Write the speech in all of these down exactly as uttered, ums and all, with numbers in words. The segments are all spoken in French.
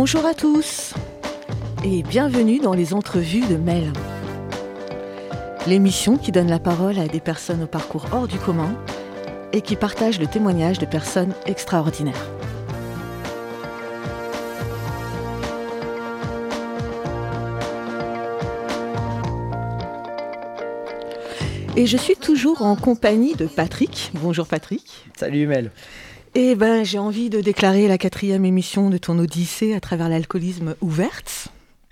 Bonjour à tous et bienvenue dans les entrevues de Mel. L'émission qui donne la parole à des personnes au parcours hors du commun et qui partage le témoignage de personnes extraordinaires. Et je suis toujours en compagnie de Patrick. Bonjour Patrick. Salut Mel. Et ben, j'ai envie de déclarer la quatrième émission de ton Odyssée à travers l'alcoolisme ouverte.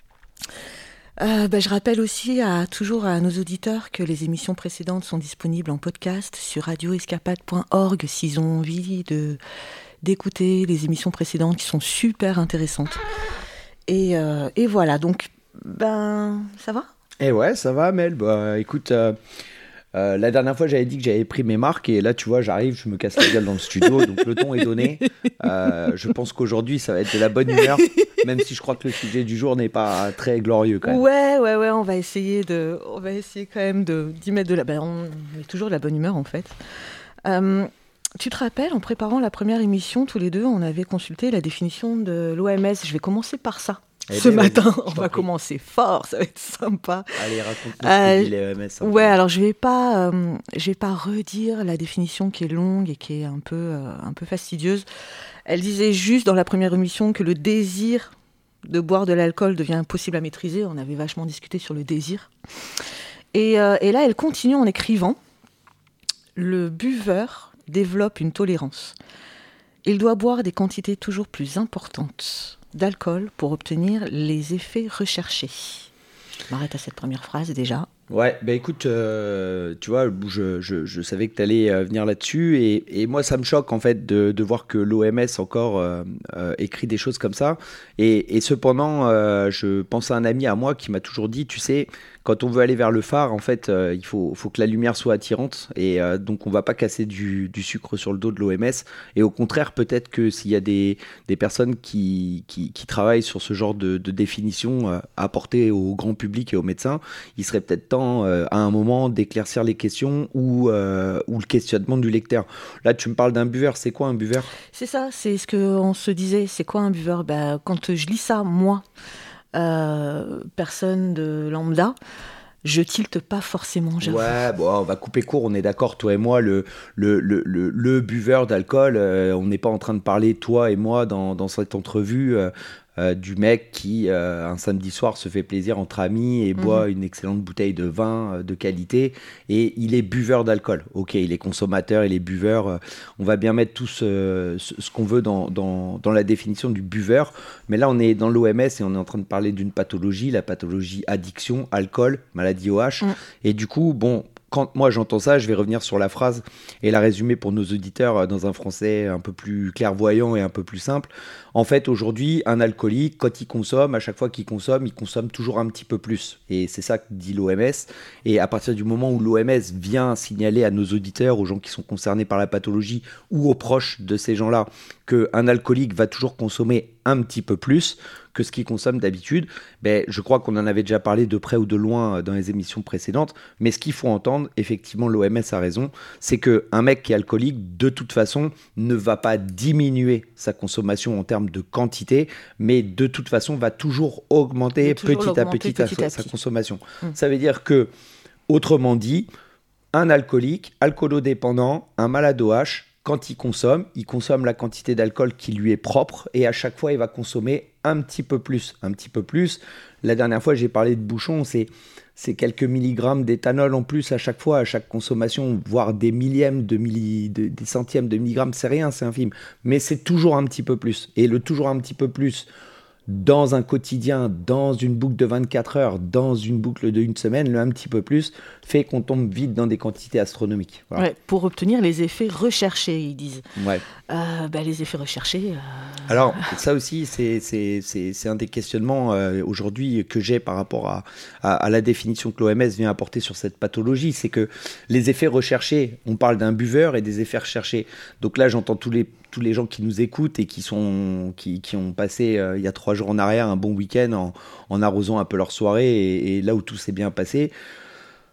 Euh, ben, je rappelle aussi à, toujours à nos auditeurs que les émissions précédentes sont disponibles en podcast sur radio escapade point org s'ils ont envie de, d'écouter les émissions précédentes qui sont super intéressantes. Et, euh, et voilà, donc, ben, ça va ? Eh ouais, ça va Mel. Bah écoute... Euh... Euh, la dernière fois, j'avais dit que j'avais pris mes marques et là, tu vois, j'arrive, je me casse la gueule dans le studio, donc le ton est donné. Euh, je pense qu'aujourd'hui, ça va être de la bonne humeur, même si je crois que le sujet du jour n'est pas très glorieux quand même. Ouais, ouais, ouais, on va essayer de, on va essayer quand même de d'y mettre de la, ben, on met toujours de la bonne humeur en fait. Euh, tu te rappelles, en préparant la première émission, tous les deux, on avait consulté la définition de l'O M S. Je vais commencer par ça. Eh Ce ben, matin, on va prie. commencer fort, ça va être sympa. Allez, raconte-nous euh, ce que dit l'O M S. Ouais, alors je vais pas, euh, je vais pas redire la définition qui est longue et qui est un peu, euh, un peu fastidieuse. Elle disait juste dans la première émission que le désir de boire de l'alcool devient impossible à maîtriser. On avait vachement discuté sur le désir. Et, euh, et là, elle continue en écrivant « Le buveur développe une tolérance. Il doit boire des quantités toujours plus importantes d'alcool pour obtenir les effets recherchés. » Je m'arrête à cette première phrase déjà. Ouais, bah écoute, euh, tu vois, je, je, je savais que tu allais euh, venir là-dessus et, et moi ça me choque en fait de, de voir que l'O M S encore euh, euh, écrit des choses comme ça et, et cependant euh, je pense à un ami à moi qui m'a toujours dit, tu sais, quand on veut aller vers le phare, en fait, euh, il faut, faut que la lumière soit attirante et euh, donc on va pas casser du, du sucre sur le dos de l'O M S et au contraire, peut-être que s'il y a des, des personnes qui, qui, qui travaillent sur ce genre de, de définition euh, à apporter au grand public et aux médecins, il serait peut-être temps euh, à un moment d'éclaircir les questions ou, euh, ou le questionnement du lecteur. Là, tu me parles d'un buveur, c'est quoi un buveur ? C'est ça, c'est ce qu'on se disait, c'est quoi un buveur ? Ben, quand je lis ça, moi, Euh, personne de lambda, je tilte pas forcément, j'avoue. Ouais, bon, on va couper court, on est d'accord, toi et moi, le, le, le, le, le buveur d'alcool, euh, on n'est pas en train de parler, toi et moi, dans, dans cette entrevue, euh, euh, du mec qui, euh, un samedi soir, se fait plaisir entre amis et mmh. boit une excellente bouteille de vin euh, de qualité, et il est buveur d'alcool. Ok, il est consommateur, il est buveur, euh, on va bien mettre tout ce, ce, ce qu'on veut dans, dans, dans la définition du buveur, mais là, on est dans l'O M S et on est en train de parler d'une pathologie, la pathologie addiction, alcool, maladie O H, mmh. et du coup, bon... Quand moi j'entends ça, je vais revenir sur la phrase et la résumer pour nos auditeurs dans un français un peu plus clairvoyant et un peu plus simple. En fait, aujourd'hui, un alcoolique, quand il consomme, à chaque fois qu'il consomme, il consomme toujours un petit peu plus. Et c'est ça que dit l'O M S. Et à partir du moment où l'O M S vient signaler à nos auditeurs, aux gens qui sont concernés par la pathologie ou aux proches de ces gens-là, qu'un alcoolique va toujours consommer un petit peu plus que ce qu'il consomme d'habitude, ben, je crois qu'on en avait déjà parlé de près ou de loin dans les émissions précédentes, mais ce qu'il faut entendre, effectivement, l'O M S a raison, c'est qu'un mec qui est alcoolique, de toute façon, ne va pas diminuer sa consommation en termes de quantité, mais de toute façon, va toujours augmenter toujours petit, à petit, petit à sa, sa consommation. Mmh. Ça veut dire que, autrement dit, un alcoolique, alcoolodépendant, un malade O H, quand il consomme, il consomme la quantité d'alcool qui lui est propre et à chaque fois, il va consommer un petit peu plus. Un petit peu plus. La dernière fois, j'ai parlé de bouchon, c'est, c'est quelques milligrammes d'éthanol en plus à chaque fois, à chaque consommation, voire des millièmes, de milli, de, des centièmes de milligrammes, c'est rien, c'est infime. Mais c'est toujours un petit peu plus. Et le toujours un petit peu plus, dans un quotidien, dans une boucle de vingt-quatre heures, dans une boucle de une semaine, le un petit peu plus fait qu'on tombe vite dans des quantités astronomiques. Voilà. Ouais, pour obtenir les effets recherchés, ils disent. Ouais. Euh, bah, les effets recherchés... Euh... Alors, ça aussi, c'est, c'est, c'est, c'est un des questionnements euh, aujourd'hui que j'ai par rapport à, à, à la définition que l'O M S vient apporter sur cette pathologie. C'est que les effets recherchés, on parle d'un buveur et des effets recherchés. Donc là, j'entends tous les tous les gens qui nous écoutent et qui, sont, qui, qui ont passé euh, il y a trois jours en arrière un bon week-end en, en arrosant un peu leur soirée et, et là où tout s'est bien passé.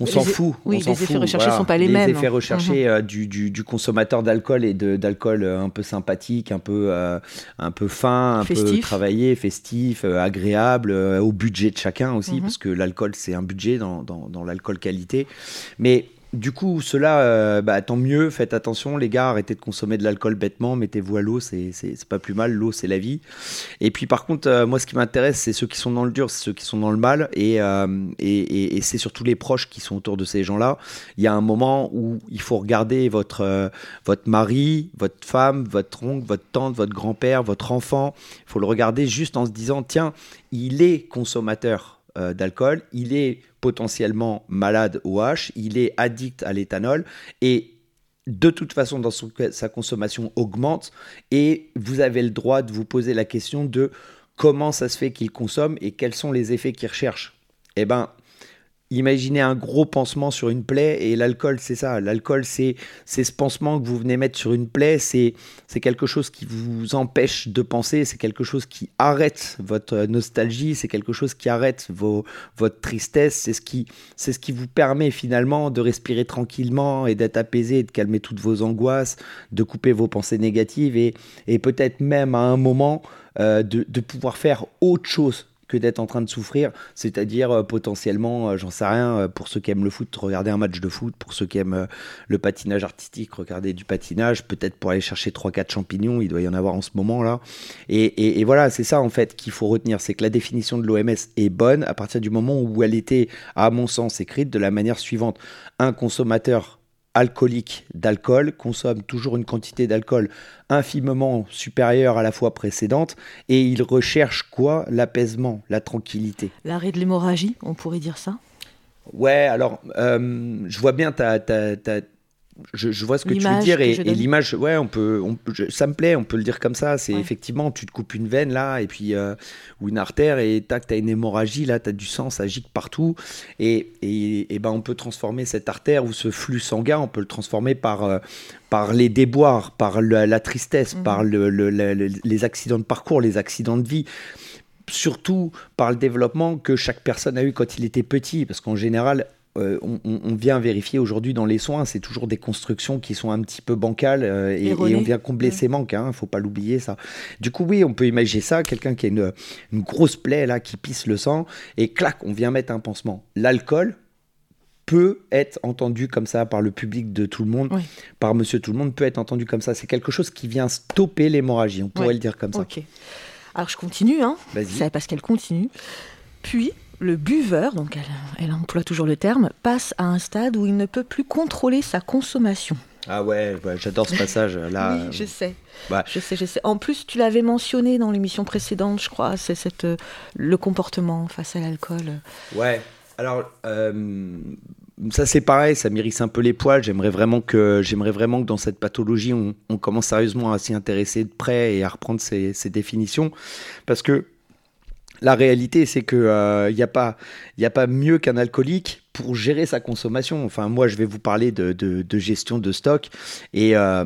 On s'en fout. Oui, on les s'en effets fout, recherchés voilà. sont pas les, les mêmes. Les effets recherchés Mmh. euh, du, du, du consommateur d'alcool et de, d'alcool un peu sympathique, un peu, euh, un peu fin, un festif. peu travaillé, festif, euh, agréable, euh, au budget de chacun aussi, mmh. parce que l'alcool, c'est un budget dans, dans, dans l'alcool qualité. Mais du coup, cela, euh, bah, tant mieux, faites attention, les gars, arrêtez de consommer de l'alcool bêtement, mettez-vous à l'eau, c'est, c'est, c'est pas plus mal, l'eau, c'est la vie. Et puis, par contre, euh, moi, ce qui m'intéresse, c'est ceux qui sont dans le dur, c'est ceux qui sont dans le mal, et, euh, et, et, et c'est surtout les proches qui sont autour de ces gens-là. Il y a un moment où il faut regarder votre, euh, votre mari, votre femme, votre oncle, votre tante, votre grand-père, votre enfant, il faut le regarder juste en se disant, tiens, il est consommateur euh, d'alcool, il est potentiellement malade au H, il est addict à l'éthanol et de toute façon dans son, sa consommation augmente et vous avez le droit de vous poser la question de comment ça se fait qu'il consomme et quels sont les effets qu'il recherche. Eh ben, imaginez un gros pansement sur une plaie et l'alcool, c'est ça. L'alcool, c'est, c'est ce pansement que vous venez mettre sur une plaie. C'est, c'est quelque chose qui vous empêche de penser. C'est quelque chose qui arrête votre nostalgie. C'est quelque chose qui arrête vos, votre tristesse. C'est ce qui, c'est ce qui vous permet finalement de respirer tranquillement et d'être apaisé, et de calmer toutes vos angoisses, de couper vos pensées négatives et, et peut-être même à un moment euh, de, de pouvoir faire autre chose que d'être en train de souffrir, c'est-à-dire euh, potentiellement, euh, j'en sais rien, euh, pour ceux qui aiment le foot, regarder un match de foot, pour ceux qui aiment euh, le patinage artistique, regarder du patinage, peut-être pour aller chercher trois quatre champignons, il doit y en avoir en ce moment là. Et, et, et voilà, c'est ça en fait qu'il faut retenir, c'est que la définition de l'O M S est bonne à partir du moment où elle était, à mon sens, écrite de la manière suivante. Un consommateur alcoolique d'alcool consomme toujours une quantité d'alcool infimement supérieure à la fois précédente et il recherche quoi? L'apaisement, la tranquillité. L'arrêt de l'hémorragie, on pourrait dire ça? Ouais, alors euh, je vois bien ta, ta, ta, Je, je vois ce que l'image tu veux dire et, que et l'image, ouais, on peut, on, je, ça me plaît, on peut le dire comme ça. C'est ouais. Effectivement, tu te coupes une veine là et puis euh, ou une artère et tac, t'as une hémorragie là, t'as du sang, ça gicle partout et, et, et ben on peut transformer cette artère ou ce flux sanguin, on peut le transformer par euh, par les déboires, par le, la tristesse, mmh. par le, le, le, le, les accidents de parcours, les accidents de vie. Surtout par le développement que chaque personne a eu quand il était petit, parce qu'en général. Euh, on, on vient vérifier aujourd'hui dans les soins, c'est toujours des constructions qui sont un petit peu bancales euh, et, et on vient combler mmh. ces manques, hein, faut pas l'oublier ça. Du coup oui, on peut imaginer ça, quelqu'un qui a une, une grosse plaie là, qui pisse le sang et clac, on vient mettre un pansement. L'alcool peut être entendu comme ça par le public de tout le monde, oui. par monsieur tout le monde, peut être entendu comme ça. C'est quelque chose qui vient stopper l'hémorragie, on pourrait oui. le dire comme ça. Okay. Alors je continue, hein. C'est parce qu'elle continue. Puis le buveur, donc elle, elle emploie toujours le terme, passe à un stade où il ne peut plus contrôler sa consommation. Ah ouais, ouais j'adore ce passage là. Oui, je sais. Ouais. Je sais, je sais. En plus, tu l'avais mentionné dans l'émission précédente, je crois, c'est cette, euh, le comportement face à l'alcool. Ouais. Alors, euh, ça c'est pareil, ça m'irrisse un peu les poils. J'aimerais vraiment que, j'aimerais vraiment que dans cette pathologie, on, on commence sérieusement à s'y intéresser de près et à reprendre ces, ces définitions, parce que la réalité, c'est qu'il n'y euh, a pas, y a pas mieux qu'un alcoolique pour gérer sa consommation. Enfin, moi, je vais vous parler de, de, de gestion de stock. Et, euh,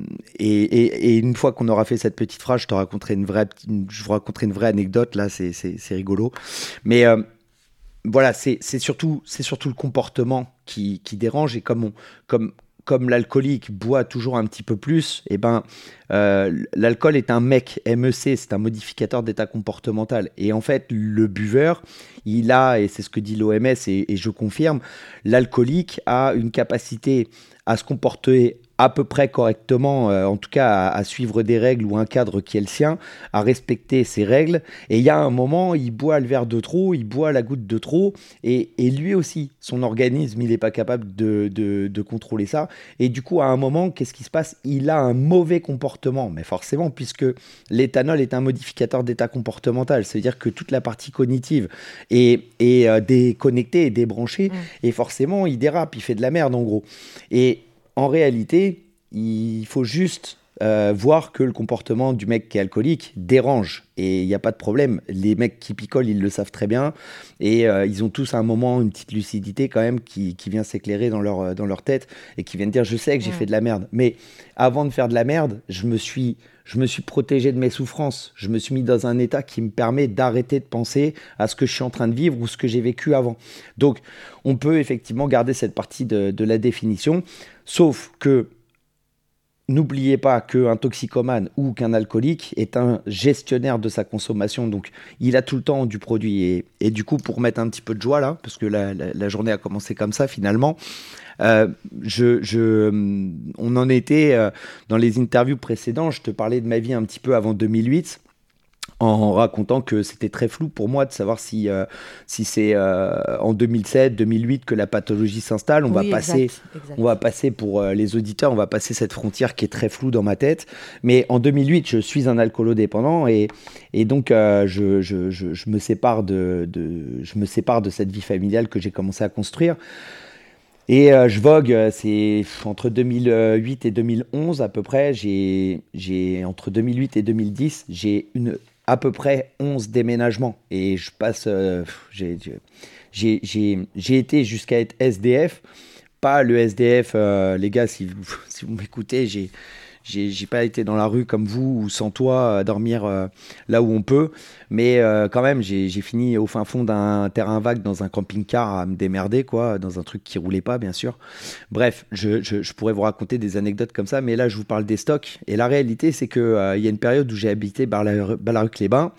et, et, et une fois qu'on aura fait cette petite phrase, je te raconterai une vraie, une, je vous raconterai une vraie anecdote. Là, c'est, c'est, c'est rigolo. Mais euh, voilà, c'est, c'est, surtout, c'est surtout le comportement qui, qui dérange. Et comme on... Comme, comme l'alcoolique boit toujours un petit peu plus, eh ben, euh, l'alcool est un M E C, M E C, c'est un modificateur d'état comportemental. Et en fait, le buveur, il a, et c'est ce que dit l'O M S, et, et je confirme, l'alcoolique a une capacité à se comporter à peu près correctement, euh, en tout cas à, à suivre des règles ou un cadre qui est le sien, à respecter ces règles. Et il y a un moment, il boit le verre de trop, il boit la goutte de trop, et, et lui aussi, son organisme, il n'est pas capable de, de, de contrôler ça. Et du coup, à un moment, qu'est-ce qui se passe? Il a un mauvais comportement, mais forcément, puisque l'éthanol est un modificateur d'état comportemental, c'est-à-dire que toute la partie cognitive est, est euh, déconnectée et débranchée, mmh. et forcément, il dérape, il fait de la merde en gros. Et en réalité, il faut juste euh, voir que le comportement du mec qui est alcoolique dérange. Et il n'y a pas de problème. Les mecs qui picolent, ils le savent très bien. Et euh, ils ont tous à un moment une petite lucidité quand même qui, qui vient s'éclairer dans leur, dans leur tête et qui viennent dire « je sais que j'ai ouais. fait de la merde ». Mais avant de faire de la merde, je me suis je me suis protégé de mes souffrances. Je me suis mis dans un état qui me permet d'arrêter de penser à ce que je suis en train de vivre ou ce que j'ai vécu avant. Donc, on peut effectivement garder cette partie de, de la définition, sauf que n'oubliez pas qu'un toxicomane ou qu'un alcoolique est un gestionnaire de sa consommation, donc il a tout le temps du produit. Et, et du coup, pour mettre un petit peu de joie là, parce que la, la, la journée a commencé comme ça finalement, euh, je, je, on en était euh, dans les interviews précédentes, je te parlais de ma vie un petit peu avant deux mille huit, en racontant que c'était très flou pour moi de savoir si, euh, si c'est euh, en deux mille sept, deux mille huit que la pathologie s'installe. On, oui, va passer, exact, exact. on va passer, pour euh, les auditeurs, on va passer cette frontière qui est très floue dans ma tête. Mais en deux mille huit, je suis un alcoolodépendant et, et donc euh, je, je, je, je, me sépare de, de, je me sépare de cette vie familiale que j'ai commencé à construire. Et euh, je vogue, c'est entre deux mille huit et deux mille onze à peu près. J'ai, j'ai, entre deux mille huit et deux mille dix, j'ai une... à peu près onze déménagements et je passe, euh, j'ai, j'ai, j'ai, j'ai été jusqu'à être S D F, pas le S D F, euh, les gars, si vous, si vous m'écoutez, j'ai, j'ai, j'ai pas été dans la rue comme vous ou sans toi à dormir euh, là où on peut, mais euh, quand même, j'ai, j'ai fini au fin fond d'un terrain vague dans un camping-car à me démerder, quoi, dans un truc qui roulait pas, bien sûr. Bref, je, je, je pourrais vous raconter des anecdotes comme ça, mais là, je vous parle des stocks. Et la réalité, c'est qu'il euh, y a une période où j'ai habité Ballaruc-les-Bains.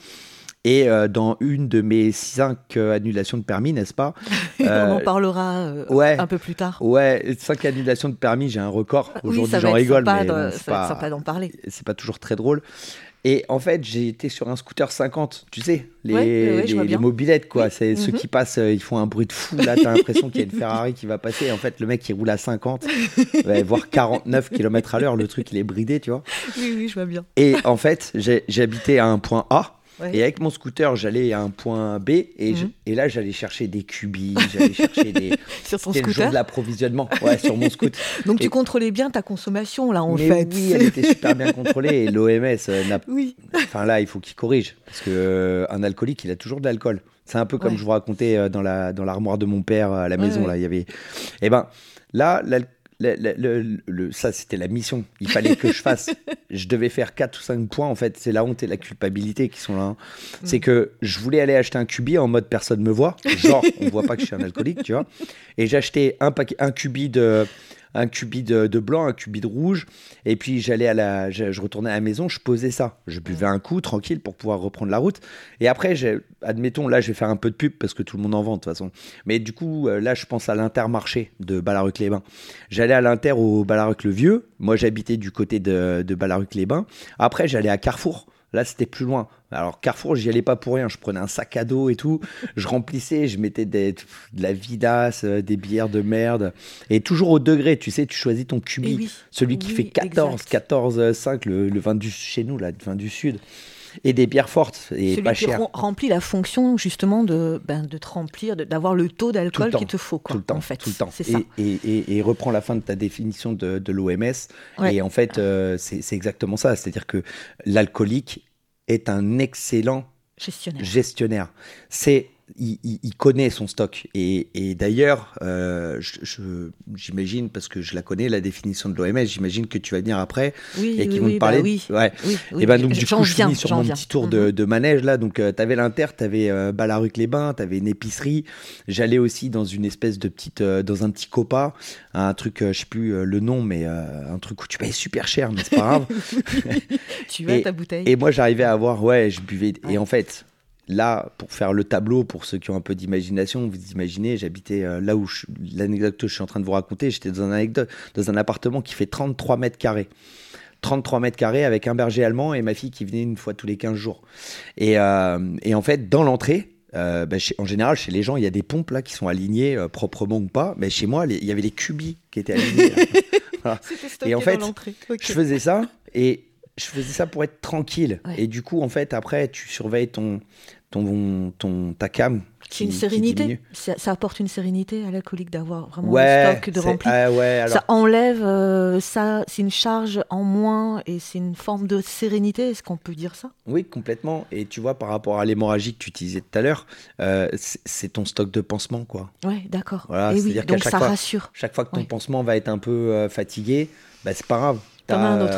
Et euh, dans une de mes cinq euh, annulations de permis, n'est-ce pas euh, On en parlera euh, ouais, un peu plus tard. Ouais, cinq annulations de permis, j'ai un record. Aujourd'hui, oui, j'en rigole, mais de, bon, c'est ça pas, sympa d'en parler. C'est pas toujours très drôle. Et en fait, j'ai été sur un scooter cinquante, tu sais, les, ouais, ouais, les, les mobylettes, quoi. Oui. C'est mm-hmm. Ceux qui passent, ils font un bruit de fou. Là, t'as l'impression qu'il y a une Ferrari qui va passer. Et en fait, le mec, il roule à cinquante, ouais, voire quarante-neuf kilomètres à l'heure. Le truc, il est bridé, tu vois. Oui, oui, je vois bien. Et en fait, j'ai, j'habitais à un point A. Ouais. Et avec mon scooter, j'allais à un point B et, mmh. je, et là, j'allais chercher des cubis, j'allais chercher des... sur son C'était scooter le jour de l'approvisionnement, ouais, sur mon scooter. Donc et... tu contrôlais bien ta consommation, là, en Mais fait. Oui, elle était super bien contrôlée et l'O M S euh, n'a... Oui. Enfin là, il faut qu'il corrige, parce qu'un euh, alcoolique, il a toujours de l'alcool. C'est un peu comme ouais. je vous racontais euh, dans, la, dans l'armoire de mon père à la maison, ouais, là, il y avait... Eh ben, là, l'alcool... Le, le, le, le, ça, c'était la mission. Il fallait que je fasse. Je devais faire quatre ou cinq points. En fait, c'est la honte et la culpabilité qui sont là. Hein. Mm. C'est que je voulais aller acheter un cubi en mode personne me voit. Genre, on voit pas que je suis un alcoolique, tu vois. Et j'achetais un, paquet, un cubi de. un cubi de, de blanc, un cubi de rouge, et puis j'allais à la, je, je retournais à la maison, je posais ça, je buvais un coup tranquille pour pouvoir reprendre la route, et après, j'ai, admettons, là je vais faire un peu de pub parce que tout le monde en vend de toute façon, mais du coup, là je pense à l'Intermarché de Ballaruc-les-Bains. J'allais à l'Inter au Ballaruc-le-Vieux, moi j'habitais du côté de, de Ballaruc-les-Bains, après j'allais à Carrefour. Là, c'était plus loin. Alors, Carrefour, j'y allais pas pour rien. Je prenais un sac à dos et tout. Je remplissais, je mettais des, de la vidasse, des bières de merde. Et toujours au degré, tu sais, tu choisis ton cubi. Oui, celui oui, qui fait quatorze, quatorze, cinq, le, le vin du, chez nous, là, le vin du Sud. Et des bières fortes et celui pas qui chères. Remplit la fonction, justement, de, ben, de te remplir, de, d'avoir le taux d'alcool qu'il te faut. Quoi, tout le temps, en fait. tout le temps. C'est et, ça. Et, et, et reprends la fin de ta définition de, de l'O M S. Ouais. Et en fait, euh, c'est, c'est exactement ça. C'est-à-dire que l'alcoolique est un excellent gestionnaire. gestionnaire. C'est, il, il, il connaît son stock. Et, et d'ailleurs, euh, je, je, j'imagine, parce que je la connais, la définition de l'O M S, j'imagine que tu vas venir après oui, et qu'ils oui, vont te parler. Bah oui, ouais. oui, oui, et ben donc, oui, du coup, je viens, finis sur mon viens. petit tour mm-hmm. de, de manège. Là. Donc, euh, tu avais l'Inter, tu avais euh, Ballaruc-les-Bains, tu avais une épicerie. J'allais aussi dans une espèce de petite, euh, dans un petit copa, un truc, euh, je sais plus euh, le nom, mais euh, un truc où tu payes super cher, mais c'est pas grave. Tu as et, ta bouteille. Et moi, j'arrivais à avoir, ouais, je buvais. Ouais. Et en fait, là, pour faire le tableau, pour ceux qui ont un peu d'imagination, vous imaginez, j'habitais euh, là où je, l'anecdote que je suis en train de vous raconter, j'étais dans un, anecdote, dans un appartement qui fait trente-trois mètres carrés. trente-trois mètres carrés avec un berger allemand et ma fille qui venait une fois tous les quinze jours. Et, euh, et en fait, dans l'entrée, euh, bah, chez, en général, chez les gens, il y a des pompes là qui sont alignées euh, proprement ou pas. Mais chez moi, il y avait les cubis qui étaient alignés. Voilà. Et en fait, okay. je faisais ça et je faisais ça pour être tranquille. Ouais. Et du coup, en fait, après, tu surveilles ton, ton, ton, ta cam. C'est une sérénité. Ça, ça apporte une sérénité à l'alcoolique d'avoir vraiment ouais, le stock de rempli. Euh, ouais, alors... Ça enlève, euh, ça, c'est une charge en moins et c'est une forme de sérénité. Est-ce qu'on peut dire ça ? Oui, complètement. Et tu vois, par rapport à l'hémorragie que tu utilisais tout à l'heure, euh, c'est, c'est ton stock de pansement, quoi. Ouais, d'accord. Voilà, et c'est-à-dire oui, donc qu'à chaque ça fois, rassure. Chaque fois que ton ouais. pansement va être un peu euh, fatigué, bah, c'est pas grave. T'en as un autre.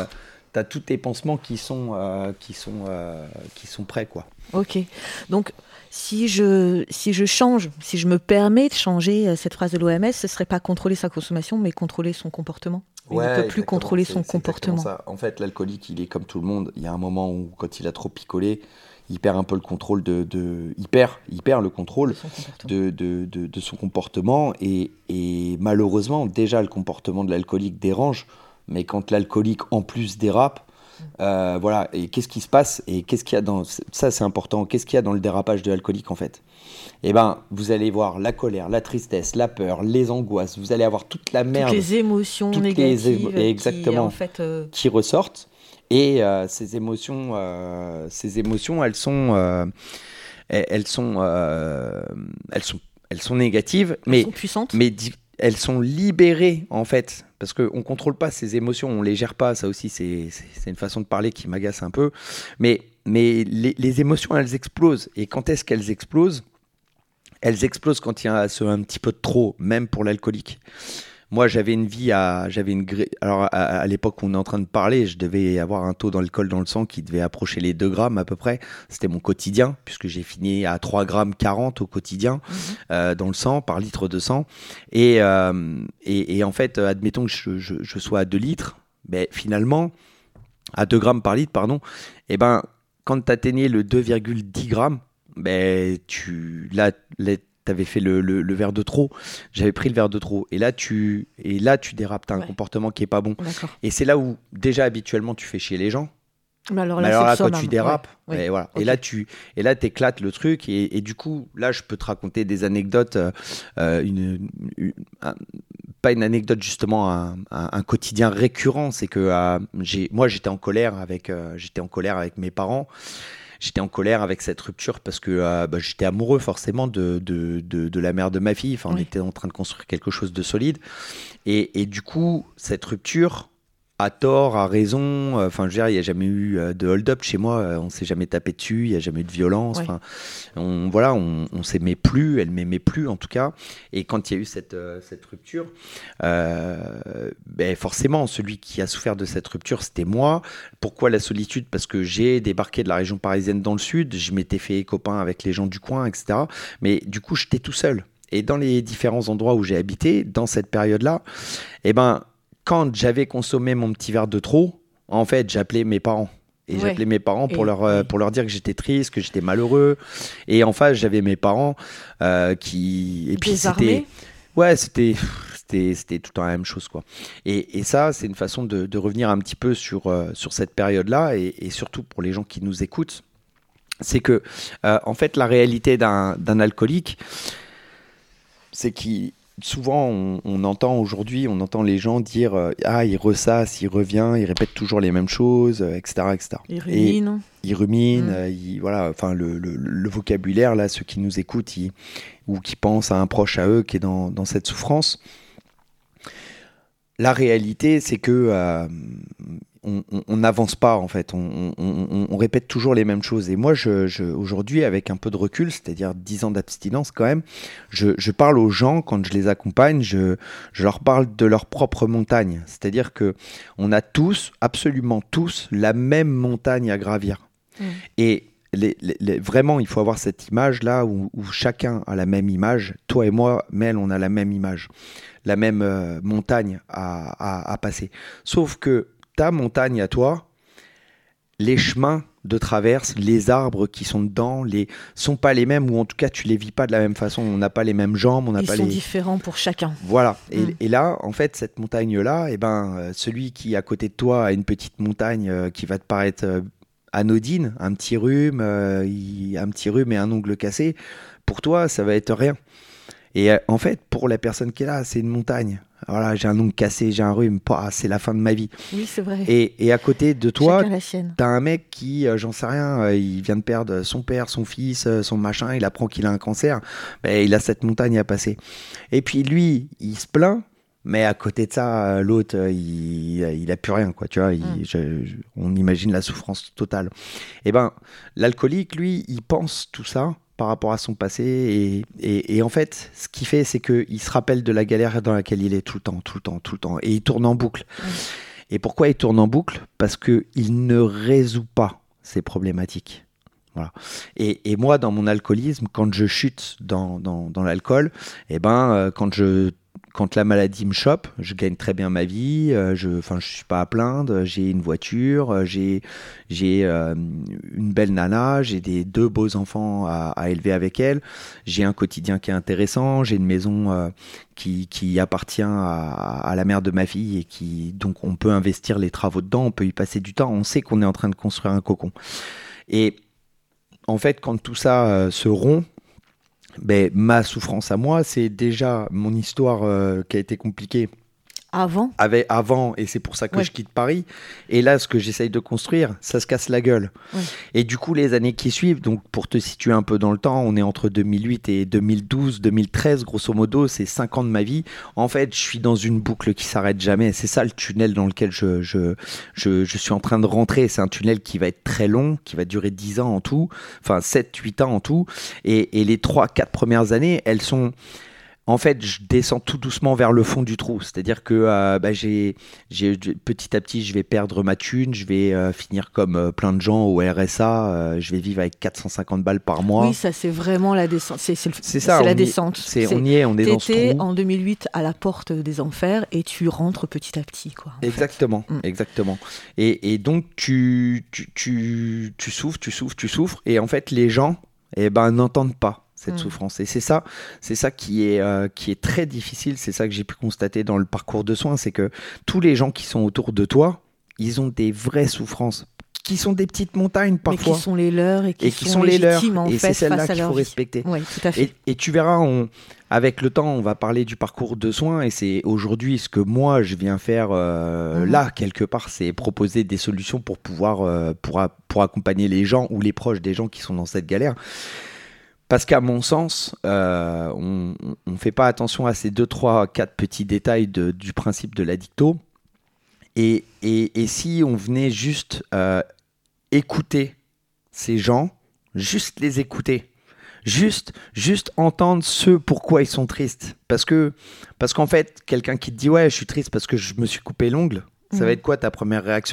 t'as tous tes pansements qui sont, euh, qui sont, euh, qui sont prêts, quoi. Ok. Donc, si je, si je change, si je me permets de changer cette phrase de l'O M S, ce ne serait pas contrôler sa consommation, mais contrôler son comportement. Il Ouais, ne peut plus exactement. contrôler C'est, son c'est comportement. exactement ça. En fait, l'alcoolique, il est comme tout le monde. Il y a un moment où, quand il a trop picolé, il perd un peu le contrôle de... de il, perd, il perd le contrôle de, de, de, de son comportement. Et, et malheureusement, déjà, le comportement de l'alcoolique dérange. Mais quand l'alcoolique, en plus, dérape, euh, voilà. Et qu'est-ce qui se passe? Et qu'est-ce qu'il y a dans... Ça, c'est important. Qu'est-ce qu'il y a dans le dérapage de l'alcoolique, en fait? Eh ben, vous allez voir la colère, la tristesse, la peur, les angoisses. Vous allez avoir toute la merde. Toutes les émotions toutes négatives les émo- exactement, qui, en fait... Euh... qui ressortent. Et euh, ces émotions, euh, ces émotions, elles sont, euh, elles, elles sont, euh, elles sont, elles sont négatives, Elles mais, sont puissantes. mais di- elles sont libérées en fait, parce qu'on ne contrôle pas ces émotions, on les gère pas. Ça aussi, c'est, c'est, c'est une façon de parler qui m'agace un peu. Mais, mais les, les émotions, elles explosent. Et quand est-ce qu'elles explosent? Elles explosent quand il y a ce- un petit peu de trop, même pour l'alcoolique. Moi, j'avais une vie à, j'avais une gré- alors à, à l'époque où on est en train de parler, je devais avoir un taux d'alcool dans le sang qui devait approcher les deux grammes à peu près. C'était mon quotidien, puisque j'ai fini à trois grammes quarante au quotidien Mhm. euh, dans le sang, par litre de sang. Et, euh, et, et en fait, euh, admettons que je, je, je sois à deux litres, ben finalement, à deux grammes par litre, pardon, et ben, quand tu atteignais le deux virgule dix grammes, ben, tu, là, là, t'avais fait le, le, le verre de trop, j'avais pris le verre de trop, et là tu, et là, tu dérapes, t'as un Ouais. comportement qui est pas bon. D'accord. Et c'est là où, déjà, habituellement, tu fais chier les gens. Mais alors Mais là, alors là, c'est le quand tu summum. dérapes, Ouais, ouais. et voilà. Ok. Et là, tu, et là, t'éclates le truc, et, et du coup, là, je peux te raconter des anecdotes, euh, euh, une, une- un- pas une anecdote justement, un, un- un quotidien récurrent, c'est que euh, j'ai, moi, j'étais en colère avec, euh, j'étais en colère avec mes parents. J'étais en colère avec cette rupture parce que euh, bah, j'étais amoureux forcément de, de, de, de la mère de ma fille. Enfin, on Oui. était en train de construire quelque chose de solide. Et, et du coup, cette rupture, à tort, à raison, euh, enfin, je veux dire, il n'y a jamais eu euh, de hold-up chez moi. euh, on s'est jamais tapé dessus, il n'y a jamais eu de violence. Ouais. Enfin, on, voilà, on, on s'aimait plus, elle m'aimait plus en tout cas. Et quand il y a eu cette, euh, cette rupture, euh, ben forcément, celui qui a souffert de cette rupture, c'était moi. Pourquoi la solitude? Parce que j'ai débarqué de la région parisienne dans le sud, je m'étais fait copain avec les gens du coin, et cetera. Mais du coup, j'étais tout seul. Et dans les différents endroits où j'ai habité, dans cette période-là, eh ben, quand j'avais consommé mon petit verre de trop, en fait, j'appelais mes parents. Et Ouais. j'appelais mes parents pour Et- leur, euh, oui. pour leur dire que j'étais triste, que j'étais malheureux. Et en face, j'avais mes parents euh, qui... Et puis Désarmés. c'était... Ouais, c'était... C'était, c'était tout le temps la même chose, quoi. Et, et ça, c'est une façon de, de revenir un petit peu sur, euh, sur cette période-là, et, et surtout pour les gens qui nous écoutent, c'est que, euh, en fait, la réalité d'un, d'un alcoolique, c'est qu'il souvent on, on entend aujourd'hui, on entend les gens dire euh, ah, il ressasse, il revient, il répète toujours les mêmes choses, euh, et cetera, et cetera. Ils Et ruminent. il rumine, Mm. euh, il- voilà, enfin le, le, le vocabulaire là, ceux qui nous écoutent ils- ou qui pensent à un proche à eux qui est dans, dans cette souffrance. La réalité, c'est que euh, on on- on n'avance pas en fait, on, on- on- on répète toujours les mêmes choses. Et moi, je, je- aujourd'hui, avec un peu de recul, c'est-à-dire dix ans d'abstinence quand même, je, je parle aux gens quand je les accompagne, je, je leur parle de leur propre montagne. C'est-à-dire que on a tous, absolument tous, la même montagne à gravir. Mm. Et les- les- les- vraiment, il faut avoir cette image-là où, où chacun a la même image. Toi et moi, Mel, on a la même image, la même euh, montagne à, à- à passer. Sauf que ta montagne à toi, les chemins de traverse, les arbres qui sont dedans, les sont pas les mêmes, ou en tout cas, tu les vis pas de la même façon. On n'a pas les mêmes jambes, on n'a Ils pas sont les... différents pour chacun. Voilà. Et, Mm. et là, en fait, cette montagne-là, eh ben, euh, celui qui à côté de toi a une petite montagne euh, qui va te paraître euh, anodine, un petit rhume, euh, il- un petit rhume et un ongle cassé, pour toi, ça va être rien. Et euh, en fait, pour la personne qui est là, c'est une montagne. Voilà, j'ai un ongle cassé, j'ai un rhume, Pouah, c'est la fin de ma vie. Oui, c'est vrai. Et, et à côté de toi, Chacun la sienne. t'as un mec qui, euh, j'en sais rien, euh, il vient de perdre son père, son fils, euh, son machin, il apprend qu'il a un cancer, ben, il a cette montagne à passer. Et puis lui, il se plaint, mais à côté de ça, euh, l'autre, euh, il, il a plus rien, quoi, tu vois, il- Mm. je- je- on imagine la souffrance totale. Et ben, l'alcoolique, lui, il pense tout ça par rapport à son passé, et, et, et en fait, ce qu'il fait, c'est qu'il se rappelle de la galère dans laquelle il est tout le temps, tout le temps, tout le temps, et il tourne en boucle. Mm. Et pourquoi il tourne en boucle ? Parce qu'il ne résout pas ces problématiques. Voilà. Et, et moi, dans mon alcoolisme, quand je chute dans, dans, dans l'alcool, eh ben, euh, quand, je, quand la maladie me chope, je gagne très bien ma vie, euh, je ne suis pas à plaindre, j'ai une voiture, euh, j'ai, j'ai euh, une belle nana, j'ai des deux beaux enfants à, à élever avec elle, j'ai un quotidien qui est intéressant, j'ai une maison euh, qui, qui appartient à, à la mère de ma fille et qui, donc on peut investir les travaux dedans, on peut y passer du temps, on sait qu'on est en train de construire un cocon. Et en fait, quand tout ça euh, se rompt, ben, ma souffrance à moi, c'est déjà mon histoire euh, qui a été compliquée. Avant Avec, Avant, et c'est pour ça que ouais. je quitte Paris. Et là, ce que j'essaye de construire, ça se casse la gueule. Ouais. Et du coup, les années qui suivent, donc pour te situer un peu dans le temps, on est entre deux mille huit et deux mille douze, deux mille treize, grosso modo, c'est cinq ans de ma vie. En fait, je suis dans une boucle qui s'arrête jamais. C'est ça le tunnel dans lequel je, je, je, je suis en train de rentrer. C'est un tunnel qui va être très long, qui va durer dix ans en tout, enfin sept, huit ans en tout. Et, et les trois, quatre premières années, elles sont... En fait, je descends tout doucement vers le fond du trou. C'est-à-dire que euh, bah, j'ai, j'ai, petit à petit, je vais perdre ma thune. Je vais euh, finir comme euh, plein de gens au R S A. Euh, je vais vivre avec quatre cent cinquante balles par mois. Oui, ça, c'est vraiment la descente. C'est, c'est, le, c'est ça, c'est la y, descente. C'est, c'est, on y est, on est dans ce trou. En deux mille huit à la porte des enfers et tu rentres petit à petit. Quoi, exactement, mm. exactement. Et, et donc, tu, tu, tu, tu souffres, tu souffres, tu souffres. Et en fait, les gens eh ben, n'entendent pas cette mmh. souffrance. Et c'est ça, c'est ça qui est, euh, qui est très difficile. C'est ça que j'ai pu constater dans le parcours de soins. C'est que tous les gens qui sont autour de toi, ils ont des vraies souffrances qui sont des petites montagnes parfois. Mais qui sont les leurs et qui, et qui sont, sont les leurs. En et fait, c'est celle-là qu'il faut respecter. Oui, tout à fait. Et, et tu verras, on, avec le temps, on va parler du parcours de soins. Et c'est aujourd'hui ce que moi, je viens faire euh, mmh. là, quelque part, c'est proposer des solutions pour pouvoir euh, pour, pour accompagner les gens ou les proches des gens qui sont dans cette galère. Parce qu'à mon sens, euh, on ne fait pas attention à ces deux, trois, quatre petits détails de, du principe de l'addicto. Et, et, et si on venait juste euh, écouter ces gens, juste les écouter, juste, juste entendre ce pourquoi ils sont tristes. Parce, que, parce qu'en fait, quelqu'un qui te dit « ouais, je suis triste parce que je me suis coupé l'ongle », ça mmh. va être quoi ta première réaction ?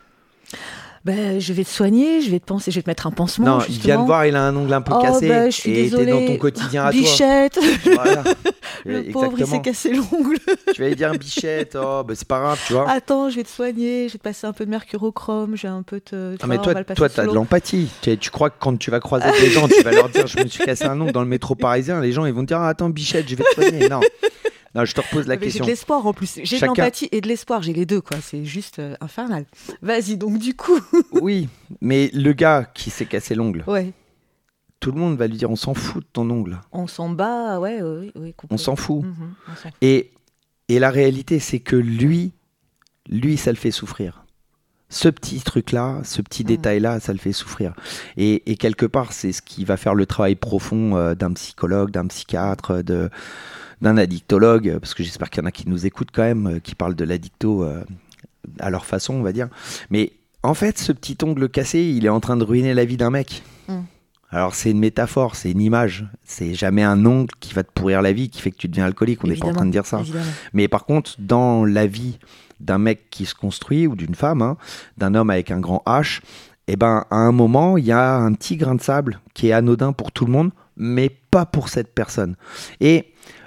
Ben, je vais te soigner, je vais te penser, je vais te mettre un pansement. Non, justement. Il vient de voir, il a un ongle un peu oh, cassé. Ben, je suis et désolée. t'es dans ton quotidien à Bichette. toi. Bichette. Voilà. Le Exactement. pauvre, il s'est cassé l'ongle. Tu vas lui dire Bichette, oh, ben, c'est pas grave, tu vois. Attends, je vais te soigner, je vais te passer un peu de mercurochrome, j'ai un peu de. Ah, mais toi, toi, t'as de l'empathie. Tu, tu crois que quand tu vas croiser des gens, tu vas leur dire, je me suis cassé un ongle dans le métro parisien, les gens, ils vont te dire, ah, attends, Bichette, je vais te soigner. Non. Non, je te repose la mais question. J'ai de l'espoir en plus. J'ai Chacun... de l'empathie et de l'espoir. J'ai les deux, quoi. C'est juste euh, infernal. Vas-y, donc du coup. Oui, mais le gars qui s'est cassé l'ongle. Ouais. Tout le monde va lui dire, on s'en fout de ton ongle. On s'en bat, ouais, oui, oui. On s'en fout. Mmh, on s'en fout. Et, et la réalité, c'est que lui, lui, ça le fait souffrir. Ce petit truc-là, ce petit mmh. détail-là, ça le fait souffrir. Et, et quelque part, c'est ce qui va faire le travail profond euh, d'un psychologue, d'un psychiatre, de... d'un addictologue, parce que j'espère qu'il y en a qui nous écoutent quand même, qui parlent de l'addicto euh, à leur façon, on va dire. Mais en fait, ce petit ongle cassé, il est en train de ruiner la vie d'un mec. Mm. Alors, c'est une métaphore, c'est une image. C'est jamais un ongle qui va te pourrir la vie, qui fait que tu deviens alcoolique. On n'est pas en train de dire ça. Évidemment. Mais par contre, dans la vie d'un mec qui se construit, ou d'une femme, hein, d'un homme avec un grand H, eh ben, à un moment, il y a un petit grain de sable qui est anodin pour tout le monde, mais pas pour cette personne. Et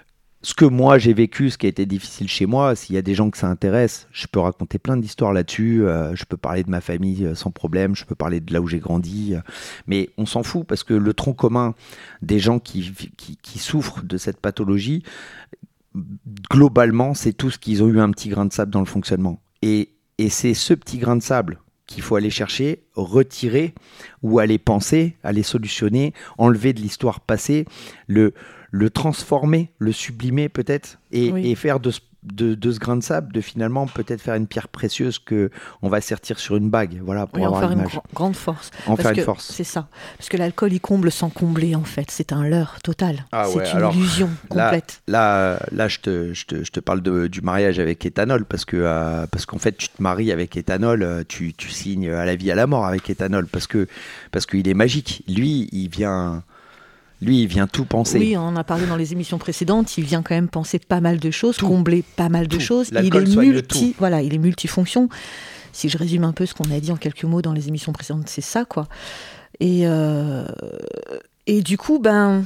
ce que moi j'ai vécu, ce qui a été difficile chez moi, s'il y a des gens que ça intéresse, je peux raconter plein d'histoires là-dessus, euh, je peux parler de ma famille euh, sans problème, je peux parler de là où j'ai grandi, euh, mais on s'en fout parce que le tronc commun des gens qui, qui, qui souffrent de cette pathologie, globalement, c'est tous qu'ils ont eu un petit grain de sable dans le fonctionnement. Et, et c'est ce petit grain de sable qu'il faut aller chercher, retirer ou aller penser, aller solutionner, enlever de l'histoire passée, le... le transformer, le sublimer peut-être, et, oui. et faire de ce, de, de ce grain de sable, de finalement peut-être faire une pierre précieuse qu'on va sertir sur une bague, voilà, pour oui, avoir en faire l'image. une gr- grande force. En Parce faire que une force. C'est ça. Parce que l'alcool, il comble sans combler, en fait. C'est un leurre total. Ah c'est ouais, une alors, illusion complète. Là, là, là je, te, je, te, je te parle de, du mariage avec éthanol, parce, que, euh, parce qu'en fait, tu te maries avec éthanol, tu, tu signes à la vie, à la mort avec éthanol, parce, que, parce qu'il est magique. Lui, il vient... Lui, il vient tout penser. Oui, on en a parlé dans les émissions précédentes. Il vient quand même penser pas mal de choses, tout. combler pas mal de tout. choses. L'alcool il est soigne multi, tout. voilà, il est multifonction. Si je résume un peu ce qu'on a dit en quelques mots dans les émissions précédentes, c'est ça, quoi. Et euh, et du coup, ben,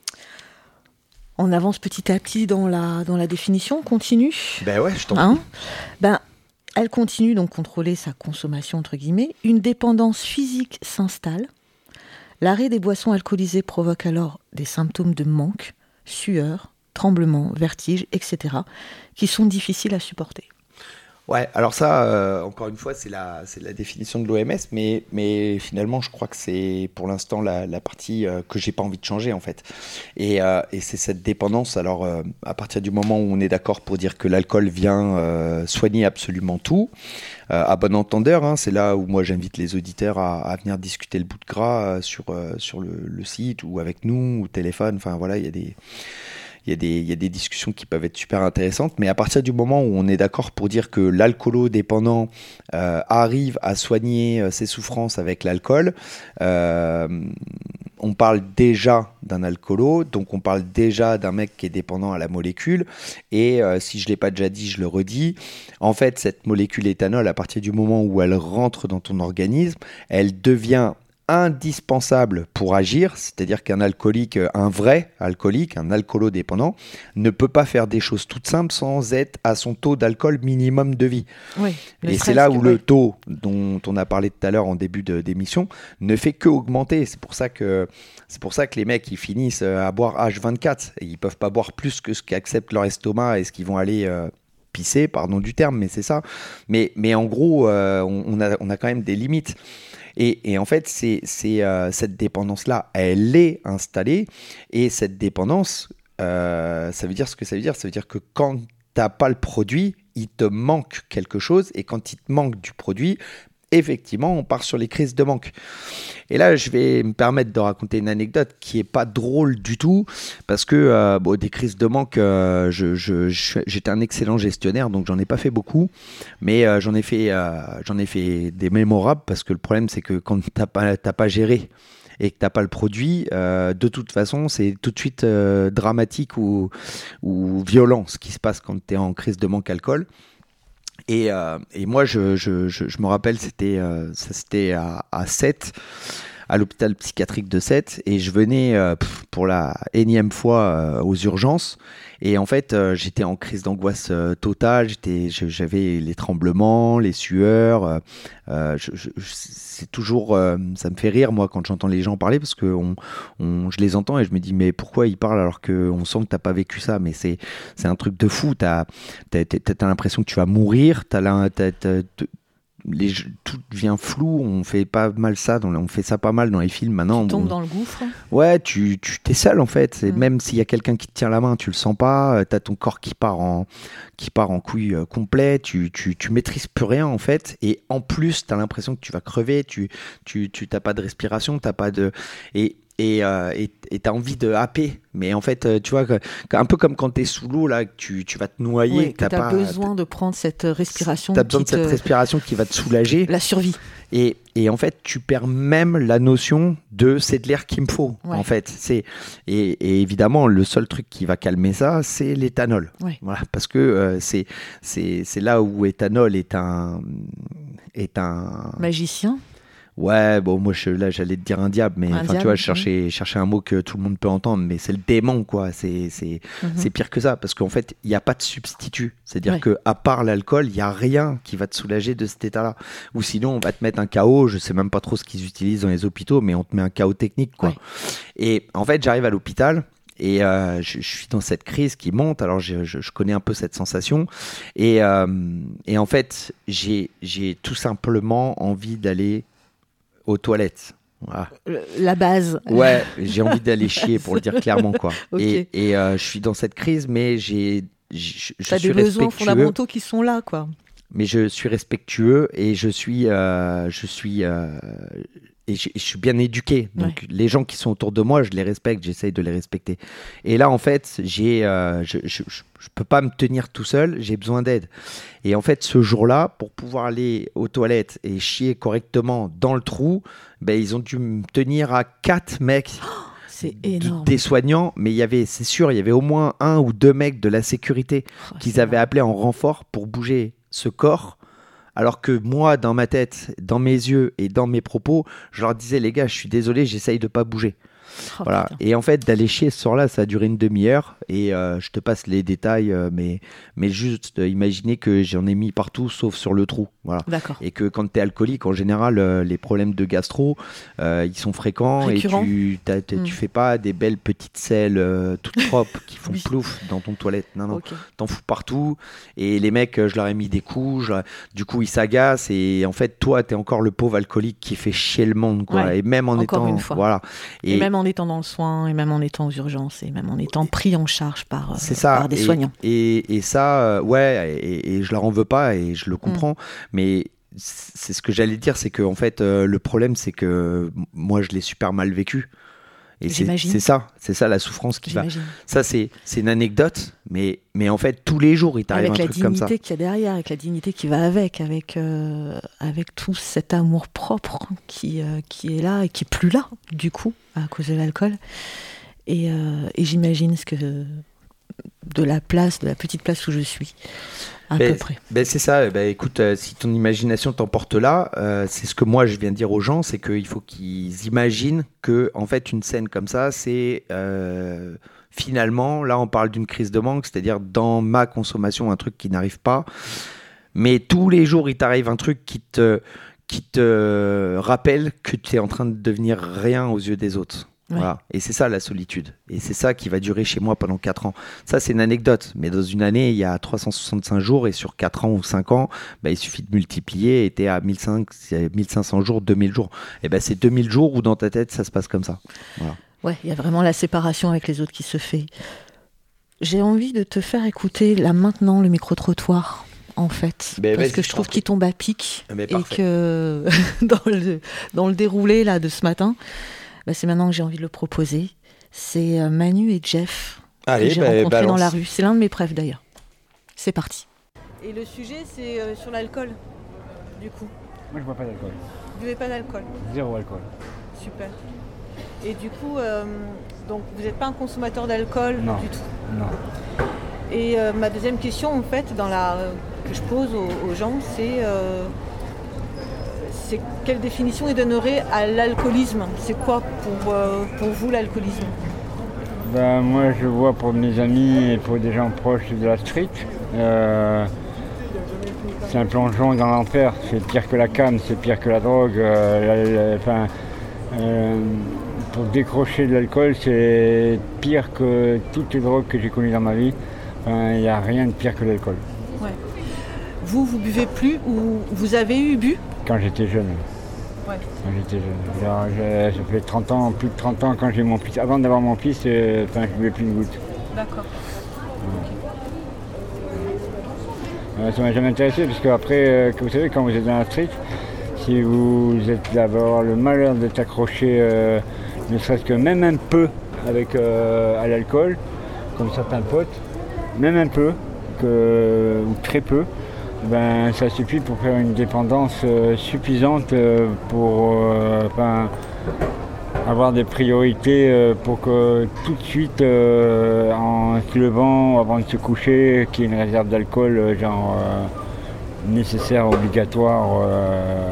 on avance petit à petit dans la dans la définition. On continue. Ben ouais, je t'en Hein prie. Ben, elle continue donc contrôler sa consommation entre guillemets. Une dépendance physique s'installe. L'arrêt des boissons alcoolisées provoque alors des symptômes de manque, sueur, tremblements, vertiges, et cetera, qui sont difficiles à supporter. Ouais, alors ça, euh, encore une fois, c'est la, c'est la définition de l'O M S, mais, mais finalement, je crois que c'est pour l'instant la, la partie euh, que j'ai pas envie de changer, en fait. Et, euh, et c'est cette dépendance. Alors, euh, à partir du moment où on est d'accord pour dire que l'alcool vient euh, soigner absolument tout, euh, à bon entendeur, hein, c'est là où moi j'invite les auditeurs à, à venir discuter le bout de gras euh, sur, euh, sur le, le site ou avec nous, ou téléphone. Enfin, voilà, il y a des... Il y, a des, il y a des discussions qui peuvent être super intéressantes, mais à partir du moment où on est d'accord pour dire que l'alcoolo-dépendant euh, arrive à soigner euh, ses souffrances avec l'alcool, euh, on parle déjà d'un alcoolo, donc on parle déjà d'un mec qui est dépendant à la molécule, et euh, si je ne l'ai pas déjà dit, je le redis, en fait, cette molécule éthanol, à partir du moment où elle rentre dans ton organisme, elle devient indispensable pour agir, c'est-à-dire qu'un alcoolique, un vrai alcoolique, un alcoolo-dépendant, ne peut pas faire des choses toutes simples sans être à son taux d'alcool minimum de vie. Oui, et c'est là où ouais. le taux dont on a parlé tout à l'heure en début de, d'émission ne fait que augmenter. C'est pour ça que, c'est pour ça que les mecs ils finissent à boire H vingt-quatre et ils peuvent pas boire plus que ce qu'accepte leur estomac et ce qu'ils vont aller euh, pisser, pardon du terme, mais c'est ça. Mais, mais en gros, euh, on, on, a, on a quand même des limites. Et, et en fait, c'est, c'est, euh, cette dépendance-là, elle est installée. Et cette dépendance, euh, ça veut dire ce que ça veut dire. Ça veut dire que quand tu n'as pas le produit, il te manque quelque chose. Et quand il te manque du produit, effectivement, on part sur les crises de manque. Et là, je vais me permettre de raconter une anecdote qui n'est pas drôle du tout, parce que euh, bon, des crises de manque, euh, je, je, je, j'étais un excellent gestionnaire, donc j'en ai pas fait beaucoup, mais euh, j'en ai fait, euh, j'en ai fait des mémorables, parce que le problème, c'est que quand t'as pas, t'as pas géré et que t'as pas le produit, euh, de toute façon, c'est tout de suite euh, dramatique ou, ou violent ce qui se passe quand tu es en crise de manque alcool. Et, euh, et moi, je, je, je, je me rappelle, c'était, euh, ça, c'était à, à Sète, à l'hôpital psychiatrique de Sète, et je venais euh, pff, pour la énième fois euh, aux urgences. Et en fait, euh, j'étais en crise d'angoisse euh, totale. J'étais, je, j'avais les tremblements, les sueurs. Euh, je, je, c'est toujours, euh, ça me fait rire moi quand j'entends les gens parler parce que on, on, je les entends et je me dis mais pourquoi ils parlent alors qu'on sent que t'as pas vécu ça. Mais c'est, c'est un truc de fou. T'as, t'as, t'as, t'as l'impression que tu vas mourir. T'as la, t'as, t'as, t'as, Les, tout devient flou, on fait pas mal ça, dans, on fait ça pas mal dans les films maintenant. Tu tombes on, dans le gouffre. Ouais, tu, tu t'es seul en fait. C'est, mmh. Même s'il y a quelqu'un qui te tient la main, tu le sens pas. T'as ton corps qui part en, qui part en couille euh, complet. Tu, tu, tu maîtrises plus rien en fait. Et en plus, t'as l'impression que tu vas crever. Tu, tu, tu t'as pas de respiration, t'as pas de. Et Et euh, et t'as envie de happer, mais en fait, tu vois, un peu comme quand t'es sous l'eau là, que tu, tu vas te noyer, oui, que t'as, t'as pas, besoin de prendre cette respiration. T'as besoin de cette te... respiration qui va te soulager. La survie. Et, et en fait, tu perds même la notion de c'est de l'air qu'il me faut. Ouais. En fait, c'est et, et évidemment le seul truc qui va calmer ça, c'est l'éthanol. Ouais. Voilà, parce que euh, c'est c'est c'est là où éthanol est un est un magicien. Ouais, bon, moi, je, là, j'allais te dire un diable, mais enfin, tu vois, je cherchais, oui. cherchais un mot que tout le monde peut entendre, mais c'est le démon, quoi. C'est, c'est, mm-hmm. c'est pire que ça, parce qu'en fait, il n'y a pas de substitut. C'est-à-dire ouais. que, à part l'alcool, il n'y a rien qui va te soulager de cet état-là. Ou sinon, on va te mettre un K O. Je sais même pas trop ce qu'ils utilisent dans les hôpitaux, mais on te met un K O technique, quoi. Ouais. Et en fait, j'arrive à l'hôpital. Et euh, je, je suis dans cette crise qui monte. Alors, je, je, je connais un peu cette sensation. Et, euh, et en fait, j'ai, j'ai tout simplement envie d'aller aux toilettes. Voilà. La base. Ouais, j'ai envie d'aller chier pour le dire clairement, quoi. Okay. Et, et euh, je suis dans cette crise, mais j'ai, je, je T'as suis des besoins fondamentaux qui sont là, quoi. Mais je suis respectueux et je suis, euh, je suis, euh, et je, je suis bien éduqué. Donc ouais. les gens qui sont autour de moi, je les respecte, j'essaye de les respecter. Et là, en fait, j'ai, euh, je, je, je, je peux pas me tenir tout seul, j'ai besoin d'aide. Et en fait, ce jour-là, pour pouvoir aller aux toilettes et chier correctement dans le trou, ben ils ont dû me tenir à quatre mecs. Oh, C'est énorme. Des soignants, mais il y avait, c'est sûr, il y avait au moins un ou deux mecs de la sécurité oh, qu'ils avaient énorme. appelé en renfort pour bouger ce corps. Alors que moi, dans ma tête, dans mes yeux et dans mes propos, je leur disais, les gars, je suis désolé, j'essaye de pas bouger. Oh, voilà. Et en fait, d'aller chier ce soir-là, ça a duré une demi-heure. Et euh, je te passe les détails, euh, mais, mais juste euh, imaginer que j'en ai mis partout, sauf sur le trou. Voilà. D'accord. Et que quand tu es alcoolique, en général, euh, les problèmes de gastro, euh, ils sont fréquents. Récurrent. Et tu t'as, t'as, mm. tu fais pas des belles petites selles euh, toutes propres qui font oui. plouf dans ton toilette. Non, non. Okay. T'en fous partout. Et les mecs, je leur ai mis des coups. Je... Du coup, ils s'agacent. Et en fait, toi, tu es encore le pauvre alcoolique qui fait chier le monde. Quoi. Ouais. Et même en encore étant. Une fois. Voilà. Et... et même en étant dans le soin, et même en étant aux urgences, et même en étant pris en charge par, c'est ça. par des et, soignants. Et, et ça, euh, ouais, et, et je leur en veux pas, et je le comprends, mm. mais c'est ce que j'allais dire, c'est que en fait, euh, le problème, c'est que moi, je l'ai super mal vécu. Et c'est, c'est ça, c'est ça la souffrance qui J'imagine. va. Ça, c'est, c'est une anecdote, mais, mais en fait, tous les jours, il t'arrive avec un truc comme ça. Avec la dignité qu'il y a derrière, avec la dignité qui va avec, avec, euh, avec tout cet amour propre qui, euh, qui est là et qui est plus là, du coup, à cause de l'alcool. Et, euh, et j'imagine ce que de la place, de la petite place où je suis, à ben, peu près. Ben c'est ça. Ben écoute, euh, si ton imagination t'emporte là, euh, c'est ce que moi je viens de dire aux gens, c'est qu'il faut qu'ils imaginent que en fait une scène comme ça, c'est euh, finalement là on parle d'une crise de manque, c'est-à-dire dans ma consommation un truc qui n'arrive pas, mais tous les jours il t'arrive un truc qui te qui te rappelle que tu es en train de devenir rien aux yeux des autres. Ouais. Voilà. Et c'est ça la solitude. Et c'est ça qui va durer chez moi pendant quatre ans. Ça, c'est une anecdote. Mais dans une année, il y a trois cent soixante-cinq jours. Et sur quatre ans ou cinq ans, bah, il suffit de multiplier. Et tu es à mille cinq cents jours, deux mille jours. Et ben, c'est deux mille jours où dans ta tête, ça se passe comme ça. Voilà. Ouais, il y a vraiment la séparation avec les autres qui se fait. J'ai envie de te faire écouter là maintenant le micro-trottoir. En fait, ben parce que je trouve qu'il tombe à pic. Ben, et que dans, le, dans le déroulé là, de ce matin, bah, c'est maintenant que j'ai envie de le proposer. C'est euh, Manu et Jeff Allez, que j'ai bah, rencontrés balance. dans la rue. C'est l'un de mes préfs d'ailleurs. C'est parti. Et le sujet, c'est euh, sur l'alcool, du coup. Moi, je bois pas d'alcool. Vous buvez pas d'alcool? Zéro alcool. Super. Et du coup, euh, donc vous n'êtes pas un consommateur d'alcool non. du tout? Non. Et euh, ma deuxième question, en fait, dans la, euh, que je pose aux, aux gens, c'est... Euh, C'est quelle définition ils donneraient à l'alcoolisme? C'est quoi pour, euh, pour vous l'alcoolisme? Ben, moi je vois pour mes amis et pour des gens proches de la street, euh, c'est un plongeon dans l'enfer, c'est pire que la canne, c'est pire que la drogue. Euh, la, la, enfin, euh, pour décrocher de l'alcool, c'est pire que toutes les drogues que j'ai connues dans ma vie. Il enfin, n'y a rien de pire que l'alcool. Ouais. Vous, vous buvez plus ou vous avez eu bu? Quand j'étais jeune. Ouais. Quand j'étais jeune. Genre, j'ai, ça fait trente ans, plus de trente ans quand j'ai mon fils. Avant d'avoir mon fils, euh, enfin, je buvais plus une goutte. D'accord. Ouais. Euh, ça m'a jamais intéressé parce qu'après, euh, vous savez, quand vous êtes dans la street, si vous êtes d'avoir le malheur d'être accroché, euh, ne serait-ce que même un peu avec euh, à l'alcool, comme certains potes, même un peu, que, ou très peu, ben, ça suffit pour faire une dépendance euh, suffisante euh, pour euh, ben, avoir des priorités euh, pour que tout de suite, euh, en se levant, avant de se coucher, qu'il y ait une réserve d'alcool euh, genre euh, nécessaire, obligatoire. Euh,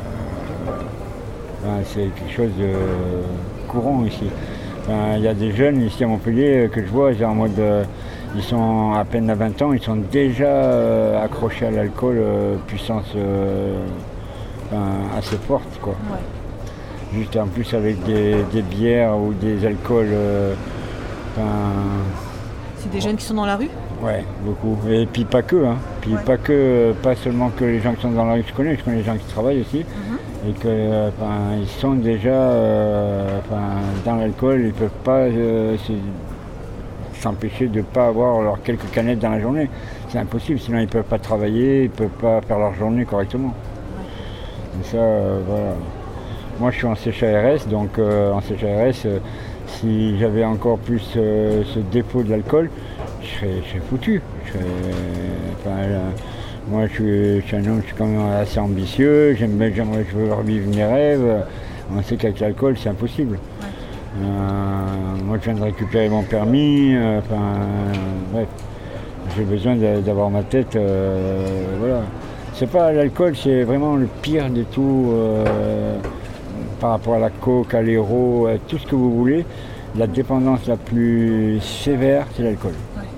ben, c'est quelque chose de courant ici. Ben, il y a des jeunes ici à Montpellier que je vois, genre en mode... Euh, ils sont à peine à vingt ans, ils sont déjà euh, accrochés à l'alcool, euh, puissance euh, ben, assez forte, quoi. Ouais. Juste en plus avec des, des bières ou des alcools. Euh, ben, c'est des jeunes qui sont dans la rue? Ouais, beaucoup. Et puis pas que, hein. Puis ouais. pas que, pas seulement que les gens qui sont dans la rue que je connais, je connais les gens qui travaillent aussi. Mm-hmm. Et que, euh, ben, ils sont déjà euh, ben, dans l'alcool, ils peuvent pas. Euh, s'empêcher de ne pas avoir leurs quelques canettes dans la journée. C'est impossible, sinon ils ne peuvent pas travailler, ils ne peuvent pas faire leur journée correctement. Ouais. Et ça, euh, voilà. Moi je suis en C H A R S, donc euh, en C H A R S, euh, si j'avais encore plus euh, ce défaut de l'alcool, je serais, je serais foutu. Je serais, enfin, euh, moi je suis, je suis un homme, je suis quand même assez ambitieux, j'aime, j'aimerais, je veux revivre mes rêves. On sait qu'avec l'alcool c'est impossible. Ouais. Euh, moi, je viens de récupérer mon permis. euh, Enfin, euh, bref, j'ai besoin de- d'avoir ma tête. euh, voilà. C'est pas l'alcool, c'est vraiment le pire de tout euh, par rapport à la coke, à l'héro, à tout ce que vous voulez. La dépendance la plus sévère, c'est l'alcool.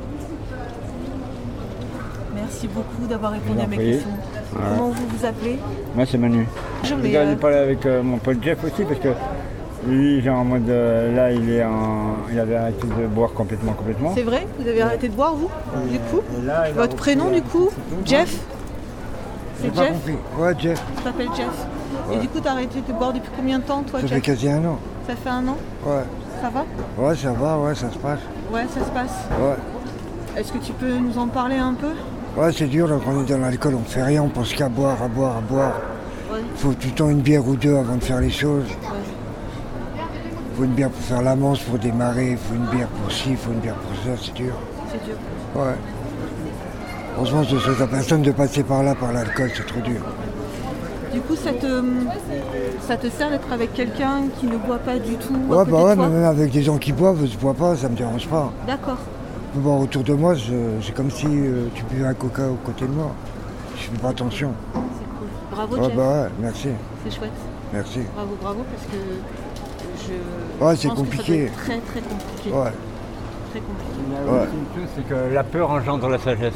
Merci beaucoup d'avoir Je répondu vous à en mes prie. questions. Ouais. Comment vous vous appelez? Moi, c'est Manu. Je Je mets, vais euh, parler avec euh, mon pote Jeff aussi parce que lui, genre en mode euh, là, il est en, il avait arrêté de boire complètement, complètement. C'est vrai? Vous avez arrêté de boire, vous, du coup? Et là, il a Votre repris, prénom, euh, du coup? Jeff? J'ai C'est pas Jeff? compris. Ouais, Jeff, Tu t'appelles Jeff? Et du coup, t'as arrêté de boire depuis combien de temps, toi, ça fait Jeff? quasi un an. Ça fait un an? Ouais, Ça va? ouais, ça va, ouais, ça se passe. Ouais, ça se passe. Ouais, Est-ce que tu peux nous en parler un peu? ouais, c'est dur, là, quand on est dans l'alcool, on fait rien, on pense qu'à boire, à boire, à boire. Ouais. Faut tout le temps une bière ou deux avant de faire les choses. Ouais. Faut une bière pour faire la manche, pour démarrer, faut une bière pour ci, faut une bière pour ça, c'est dur. C'est dur. Ouais. Franchement, je souhaite à personne de passer par là, par l'alcool, c'est trop dur. Du coup, ça te, ça te sert d'être avec quelqu'un qui ne boit pas du tout à Ouais, côté bah de ouais, toi? mais même avec des gens qui boivent, je bois pas, ça me dérange pas. D'accord. Je peux boire autour de moi, je- c'est comme si euh, tu buvais un coca aux côtés de moi. Je fais pas attention. C'est cool. Bravo, Ouais, Jeff. bah ouais, merci, C'est chouette. merci. Bravo, bravo, parce que je Ouais, c'est pense que compliqué. ça doit être très, très compliqué. Ouais. Très compliqué. Il y a Ouais. aussi une chose, c'est que la peur engendre la sagesse.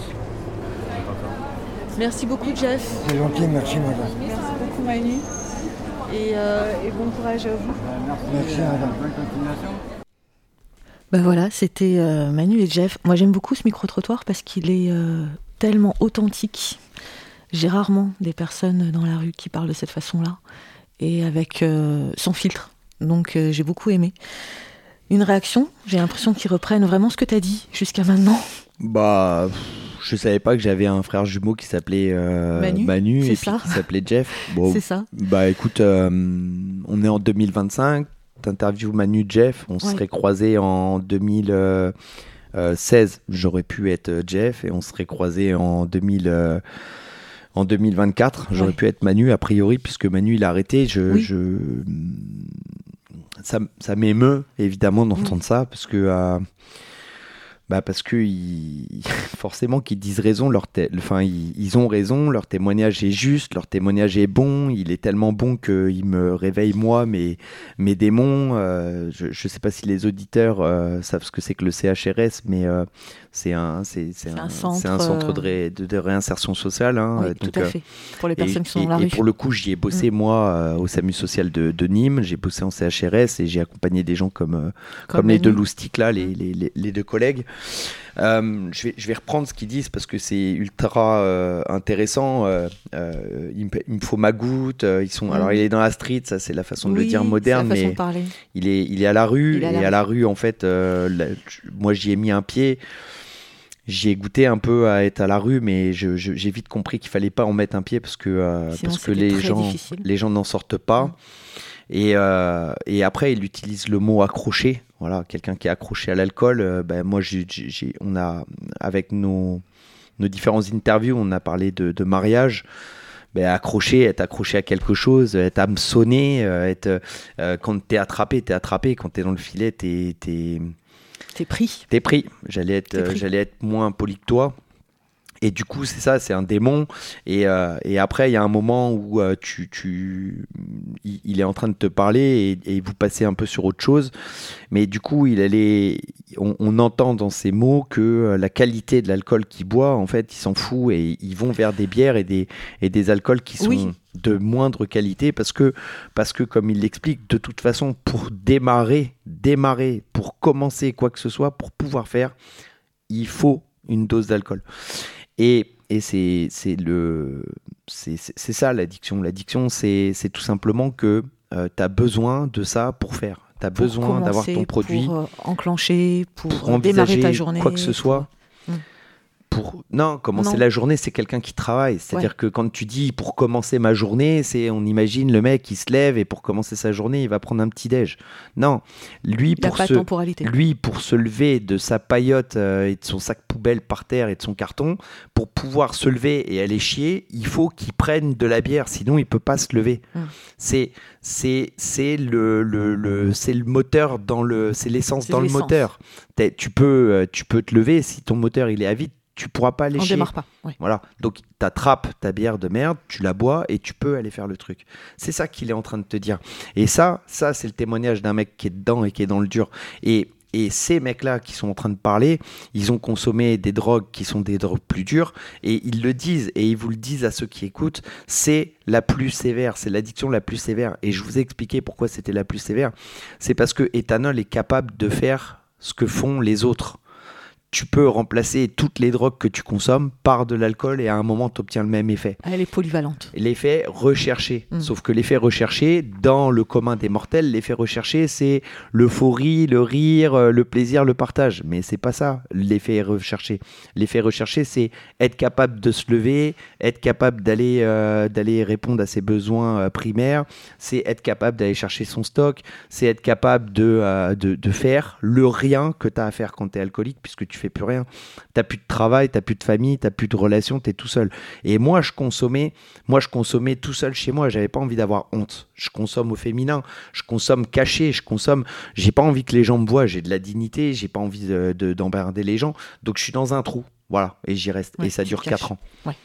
Merci beaucoup, Jeff. C'est gentil, merci madame. Merci beaucoup, Manu. Et, euh, et bon courage à vous. Merci madame. Bonne continuation. Ben voilà, c'était euh, Manu et Jeff. Moi, j'aime beaucoup ce micro-trottoir parce qu'il est euh, tellement authentique. J'ai rarement des personnes dans la rue qui parlent de cette façon-là et avec euh, sans filtre. Donc, euh, j'ai beaucoup aimé. Une réaction, j'ai l'impression qu'ils reprennent vraiment ce que tu as dit jusqu'à maintenant. Bah, pff, je savais pas que j'avais un frère jumeau qui s'appelait euh, Manu, c'est et puis ça. qui s'appelait Jeff. Bon, C'est ça. bah écoute, euh, on est en deux mille vingt-cinq. T'interviews Manu, Jeff. On se Ouais. serait croisés en deux mille seize. J'aurais pu être Jeff et on serait croisés en deux mille. euh, En deux mille vingt-quatre, j'aurais Ouais. pu être Manu, a priori, puisque Manu, il a arrêté. Je, Oui. je... Ça, ça m'émeut, évidemment, d'entendre ça, parce que, euh, bah, parce que ils- forcément qu'ils disent raison, leur té- enfin, ils, ils ont raison, leur témoignage est juste, leur témoignage est bon, il est tellement bon qu'il me réveille, moi, mes, mes démons. Euh, je ne sais pas si les auditeurs euh, savent ce que c'est que le C H R S, mais euh, c'est un, c'est, c'est C'est un, un centre, c'est un centre de, euh, ré- de, de réinsertion sociale. Hein, Oui, euh, tout donc, à euh, fait. Pour les et, personnes qui sont et- dans la et rue. pour le coup, j'y ai bossé, moi, euh, au SAMU social de, de Nîmes. J'ai bossé en C H R S et j'ai accompagné des gens comme, euh, comme, les Manu. deux loustiques, là, les, les, les, les deux collègues. Euh, je, vais, je vais reprendre ce qu'ils disent parce que c'est ultra euh, intéressant. Euh, euh, il, me, il me faut ma goutte. euh, ils sont, Mm. Alors, il est dans la street, ça, c'est la façon de le Oui, dire moderne, c'est la façon mais de parler. il est, il est à la rue. Il est à la et rue. à la rue, en fait, euh, la- moi, j'y ai mis un pied. J'y ai goûté un peu à être à la rue, mais je- je- j'ai vite compris qu'il fallait pas en mettre un pied parce que, euh, Sinon, parce que c'était les très gens, difficile. les gens n'en sortent pas. Mm. Et, euh, et après, il utilise le mot accroché. Voilà, quelqu'un qui est accroché à l'alcool. euh, ben, moi, j'ai, j'ai- j'ai- on a, avec nos, nos différentes interviews, on a parlé de, de mariage. Ben, accroché, être accroché à quelque chose, être hameçonné, euh, être, euh, quand t'es attrapé, t'es attrapé. Quand t'es dans le filet, t'es, t'es, T'es pris. T'es pris. J'allais être, T'es pris. euh, j'allais être moins poli que toi. Et du coup, c'est ça, c'est un démon. Et, euh, et après, il y a un moment où euh, tu, tu, il, il est en train de te parler et, et vous passez un peu sur autre chose. Mais du coup, il allait, on, on entend dans ses mots que euh, la qualité de l'alcool qu'il boit, en fait, il s'en fout et ils vont vers des bières et des, et des alcools qui sont Oui. de moindre qualité parce que, parce que, comme il l'explique, de toute façon, pour démarrer, démarrer, pour commencer quoi que ce soit, pour pouvoir faire, il faut une dose d'alcool. Et, et c'est, c'est, le, c'est, c'est, c'est ça l'addiction. L'addiction, c'est, c'est tout simplement que euh, tu as besoin de ça pour faire. Tu as Pour besoin d'avoir commencer, ton produit, Pour euh, enclencher, pour, pour euh, démarrer envisager ta journée. quoi que ce soit, Mm. pour non commencer Non. la journée, c'est quelqu'un qui travaille. C'est-à-dire Ouais. que quand tu dis pour commencer ma journée, c'est on imagine le mec qui se lève et pour commencer sa journée, il va prendre un petit déj. Non, lui Il n'y a pour pas se de temporalité. lui pour se lever de sa paillote euh, et de son sac poubelle par terre et de son carton, pour pouvoir se lever et aller chier, il faut qu'il prenne de la bière, sinon il peut pas se lever. Mm. C'est c'est c'est le, le, le c'est le moteur dans le c'est l'essence C'est dans l'essence. le moteur. T'es- tu peux euh, tu peux te lever, si ton moteur il est à vide, tu pourras pas aller On ne chier. démarre pas. Ouais. Voilà, donc t'attrapes ta bière de merde, tu la bois et tu peux aller faire le truc. C'est ça qu'il est en train de te dire. Et ça, ça c'est le témoignage d'un mec qui est dedans et qui est dans le dur. Et, et ces mecs-là qui sont en train de parler, ils ont consommé des drogues qui sont des drogues plus dures et ils le disent et ils vous le disent à ceux qui écoutent, c'est la plus sévère, c'est l'addiction la plus sévère. Et je vous ai expliqué pourquoi c'était la plus sévère. C'est parce que éthanol est capable de faire ce que font les autres. Tu peux remplacer toutes les drogues que tu consommes par de l'alcool et à un moment, tu obtiens le même effet. Elle est polyvalente. L'effet recherché. Mm. Sauf que l'effet recherché, dans le commun des mortels, l'effet recherché, c'est l'euphorie, le rire, euh, le plaisir, le partage. Mais c'est pas ça, l'effet recherché. L'effet recherché, c'est être capable de se lever, être capable d'aller euh, d'aller répondre à ses besoins euh, primaires, c'est être capable d'aller chercher son stock, c'est être capable de, euh, de, de faire le rien que tu as à faire quand tu es alcoolique, puisque tu fais plus rien. T'as plus de travail, t'as plus de famille, t'as plus de relations, t'es tout seul. Et moi, je consommais, moi, je consommais tout seul chez moi. J'avais pas envie d'avoir honte. Je consomme au féminin, je consomme caché, je consomme. J'ai pas envie que les gens me voient. J'ai de la dignité, j'ai pas envie de, de, d'emmerder les gens. Donc, je suis dans un trou. Voilà, et j'y reste. Ouais, et ça tu dure te caches. quatre ans.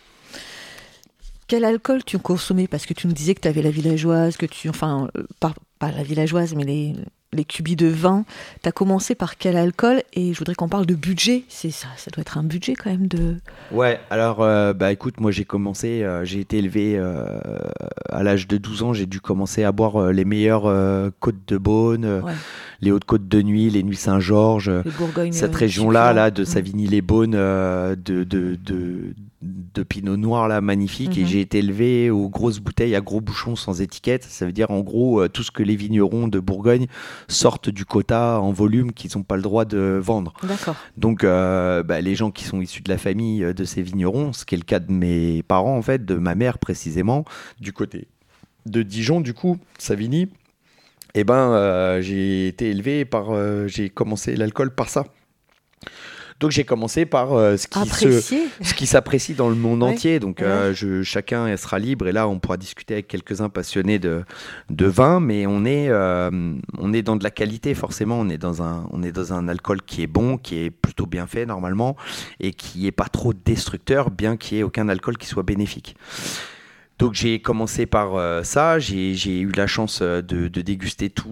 Quel alcool tu consommais? Parce que tu nous disais que tu avais la villageoise, que tu, enfin, euh, pas, pas la villageoise, mais les, les cubis de vin. Tu as commencé par quel alcool? Et je voudrais qu'on parle de budget. C'est ça, ça doit être un budget quand même de. Ouais, alors, euh, bah écoute, moi j'ai commencé, euh, j'ai été élevé euh, à l'âge de douze ans, j'ai dû commencer à boire euh, les meilleures euh, côtes de Beaune, euh, Ouais. les hautes côtes de Nuit, les Nuits Saint-Georges. Les Bourgogne. Cette euh, région-là, succulents. là, de Mm. Savigny-les-Beaunes, euh, de, de, de, de Pinot Noir, là, magnifique. Mhm. Et j'ai été élevé aux grosses bouteilles à gros bouchons sans étiquette. Ça veut dire, en gros, euh, tout ce que les vignerons de Bourgogne sortent du quota en volume qu'ils n'ont pas le droit de vendre. D'accord. Donc, euh, bah, les gens qui sont issus de la famille euh, de ces vignerons, ce qui est le cas de mes parents, en fait, de ma mère précisément, du côté de Dijon, du coup, Savigny, eh ben, euh, j'ai été élevé par, euh, j'ai commencé l'alcool par ça. Donc j'ai commencé par euh, ce qui se, Apprécié. ce qui s'apprécie dans le monde Ouais. entier. Donc euh, je, chacun sera libre et là on pourra discuter avec quelques-uns passionnés de, de vin, mais on est, euh, on est dans de la qualité forcément. On est dans un, on est dans un alcool qui est bon, qui est plutôt bien fait normalement et qui est pas trop destructeur, bien qu'il n'y ait aucun alcool qui soit bénéfique. Donc j'ai commencé par euh, ça, j'ai, j'ai eu la chance euh, de, de déguster tout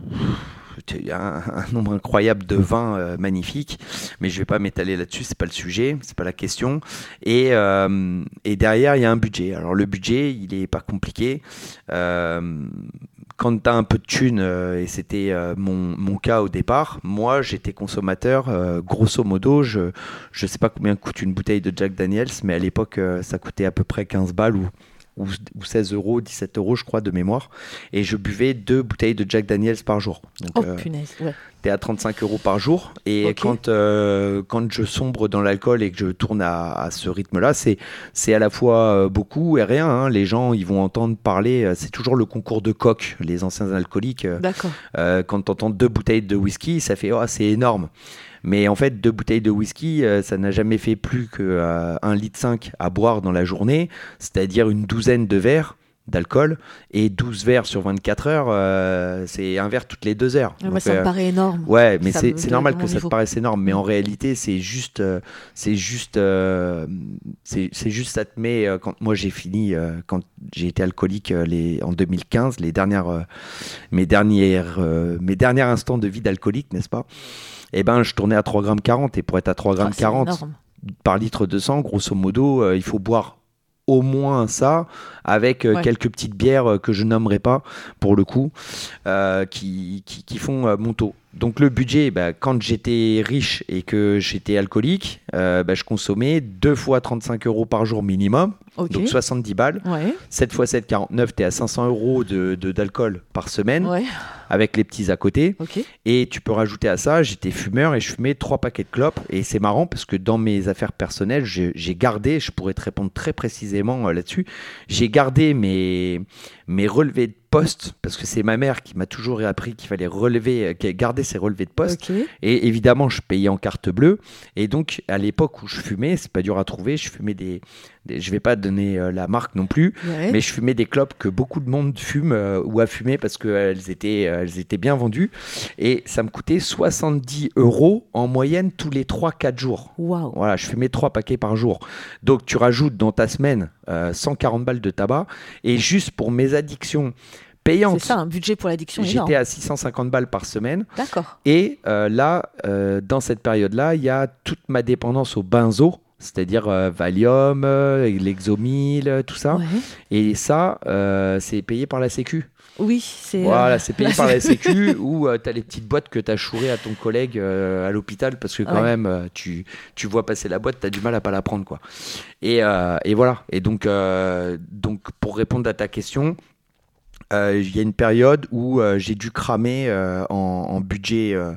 un, un nombre incroyable de vins euh, magnifiques, mais je vais pas m'étaler là-dessus, c'est pas le sujet, c'est pas la question. Et, euh, et derrière il y a un budget. Alors le budget il est pas compliqué. Euh, quand tu as un peu de thunes, euh, et c'était euh, mon, mon cas au départ, moi j'étais consommateur, euh, grosso modo, je je sais pas combien coûte une bouteille de Jack Daniels, mais à l'époque euh, ça coûtait à peu près quinze balles ou ou ou seize euros, dix-sept euros je crois de mémoire, et je buvais deux bouteilles de Jack Daniels par jour. Donc Oh euh, punaise. Ouais. t'es à trente-cinq euros par jour, et Ok. quand, euh, quand je sombre dans l'alcool et que je tourne à, à ce rythme-là, c'est, c'est à la fois euh, beaucoup et rien, hein. Les gens ils vont entendre parler, euh, c'est toujours le concours de coq, les anciens alcooliques, euh, D'accord. euh, quand t'entends deux bouteilles de whisky, ça fait oh, c'est énorme. Mais en fait, deux bouteilles de whisky, euh, ça n'a jamais fait plus que euh, un litre cinq à boire dans la journée, c'est-à-dire une douzaine de verres d'alcool, et douze verres sur vingt-quatre heures, euh, c'est un verre toutes les deux heures. Ah, moi, Donc, ça me euh, paraît énorme. Ouais, mais Ça c'est, me- c'est de- normal de que mon ça te niveau. paraisse énorme, mais en Mm. réalité, c'est juste, euh, c'est juste, euh, c'est, c'est juste, ça te met. euh, quand moi j'ai fini, euh, quand j'ai été alcoolique euh, les, en deux mille quinze, les dernières, euh, mes dernières, euh, mes derniers instants de vie d'alcoolique, n'est-ce pas? Eh ben, je tournais à trois virgule quarante grammes, et pour être à trois Ah, virgule c'est quarante grammes énorme. par litre de sang, grosso modo, euh, il faut boire au moins ça, avec euh, Ouais. quelques petites bières euh, que je nommerai pas pour le coup, euh, qui, qui, qui font euh, mon taux. Donc le budget, bah, quand j'étais riche et que j'étais alcoolique, euh, bah, je consommais deux fois trente-cinq euros par jour minimum. Okay. Donc soixante-dix balles. Ouais. sept fois sept, quarante-neuf, tu es à cinq cents euros de, de, d'alcool par semaine, Ouais. avec les petits à côté. Ok. Et tu peux rajouter à ça, j'étais fumeur et je fumais trois paquets de clopes. Et c'est marrant parce que dans mes affaires personnelles, j'ai, j'ai gardé, je pourrais te répondre très précisément euh, là-dessus, j'ai gardé mes, mes relevés de poste, parce que c'est ma mère qui m'a toujours appris qu'il fallait relever, garder ses relevés de poste. Ok. Et évidemment, je payais en carte bleue. Et donc, à l'époque où je fumais, c'est pas dur à trouver, je fumais des... des je vais pas donner euh, la marque non plus, Ouais. mais je fumais des clopes que beaucoup de monde fume euh, ou a fumé parce qu'elles étaient, euh, elles étaient bien vendues. Et ça me coûtait soixante-dix euros en moyenne tous les trois quatre jours. Waouh. Voilà, je fumais trois paquets par jour. Donc, tu rajoutes dans ta semaine euh, cent quarante balles de tabac. Et juste pour mes addictions payantes, C'est ça, un budget pour l'addiction énorme. j'étais à six cent cinquante balles par semaine. D'accord. Et euh, là, euh, dans cette période-là, il y a toute ma dépendance au benzo, c'est-à-dire euh, Valium, euh, Lexomil, euh, tout ça. Ouais. Et ça, euh, c'est payé par la Sécu. Oui, c'est. Voilà, euh, c'est payé par la Sécu où euh, tu as les petites boîtes que tu as chourées à ton collègue euh, à l'hôpital parce que quand Ouais. même, euh, tu, tu vois passer la boîte, tu as du mal à pas la prendre, quoi. Et, euh, et voilà. Et donc, euh, donc, pour répondre à ta question, il euh, y a une période où euh, j'ai dû cramer euh, en, en budget euh,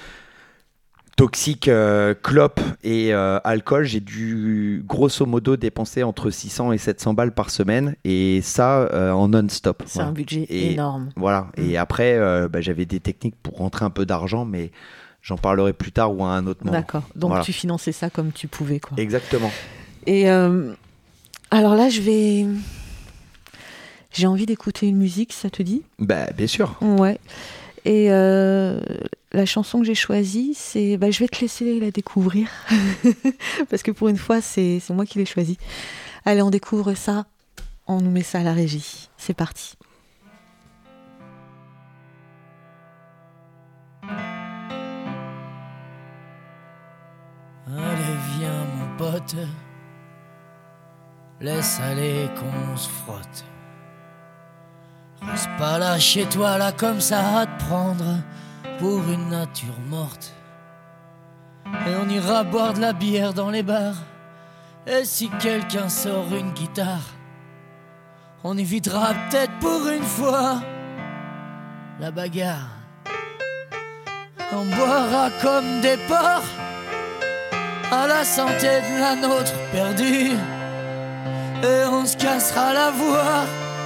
toxique, euh, clope et euh, alcool. J'ai dû grosso modo dépenser entre six cents et sept cents balles par semaine, et ça euh, en non-stop. C'est Voilà. un budget Et- énorme. Voilà. Et après, euh, bah, j'avais des techniques pour rentrer un peu d'argent, mais j'en parlerai plus tard ou à un autre moment. D'accord. Donc Voilà. tu finançais ça comme tu pouvais, quoi. Exactement. Et euh, alors là, je vais. J'ai envie d'écouter une musique, ça te dit? Bah, bien sûr. Ouais. Et euh, la chanson que j'ai choisie, c'est. Bah, je vais te laisser la découvrir. Parce que pour une fois, c'est c'est moi qui l'ai choisie. Allez, on découvre ça. On nous met ça à la régie. C'est parti. Allez, viens, mon pote. Laisse aller qu'on se frotte. Reste pas là chez toi, là, comme ça, à te prendre pour une nature morte. Et on ira boire de la bière dans les bars. Et si quelqu'un sort une guitare, on évitera peut-être pour une fois la bagarre. On boira comme des porcs à la santé de la nôtre perdue, et on se cassera la voix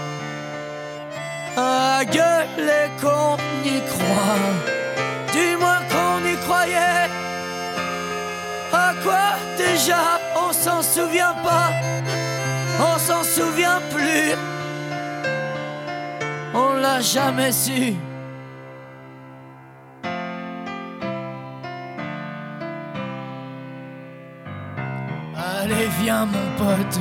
à gueuler qu'on y croit, du moins qu'on y croyait. À quoi déjà on s'en souvient pas, on s'en souvient plus, on l'a jamais su. Allez, viens, mon pote.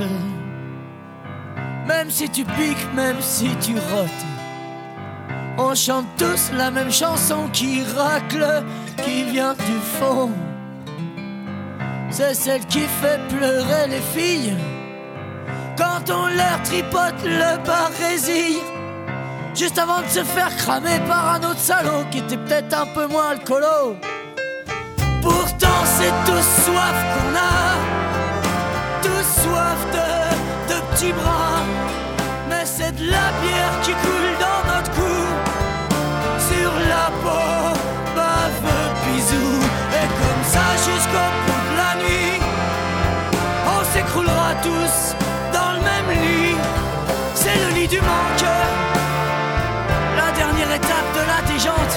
Même si tu piques, même si tu rotes, on chante tous la même chanson qui racle, qui vient du fond. C'est celle qui fait pleurer les filles quand on leur tripote le barésil, juste avant de se faire cramer par un autre salaud qui était peut-être un peu moins alcoolo. Pourtant c'est tous soif qu'on a, tous soif de, de petits bras, mais c'est de la bière qui coule dans notre cou, sur la peau, bave, bisous, et comme ça jusqu'au bout de la nuit, on s'écroulera tous dans le même lit. C'est le lit du manque, la dernière étape de la déjante.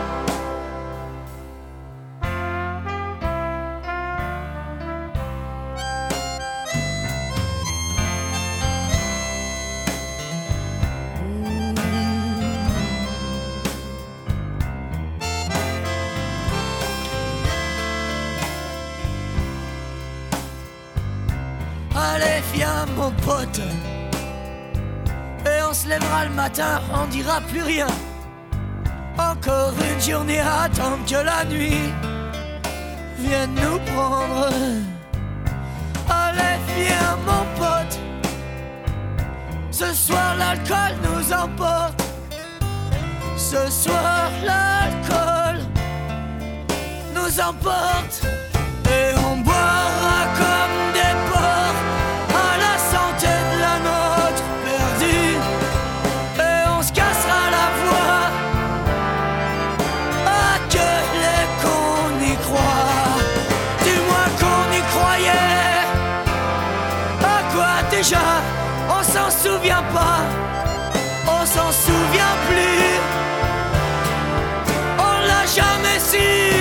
Allez, viens, mon pote. Et on se lèvera le matin, on dira plus rien. Encore une journée à attendre que la nuit vienne nous prendre. Allez, viens, mon pote. Ce soir, l'alcool nous emporte. Ce soir, l'alcool nous emporte. Et on boira comme des porcs à la santé déjà, on s'en souvient pas, on s'en souvient plus, on l'a jamais su.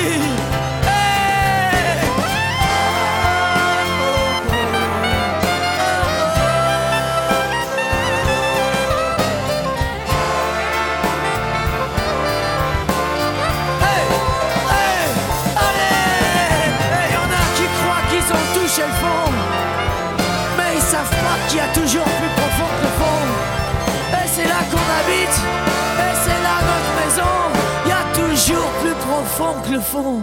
Qu'il y a toujours plus profond que le fond. Et c'est là qu'on habite, et c'est là notre maison. Il y a toujours plus profond que le fond.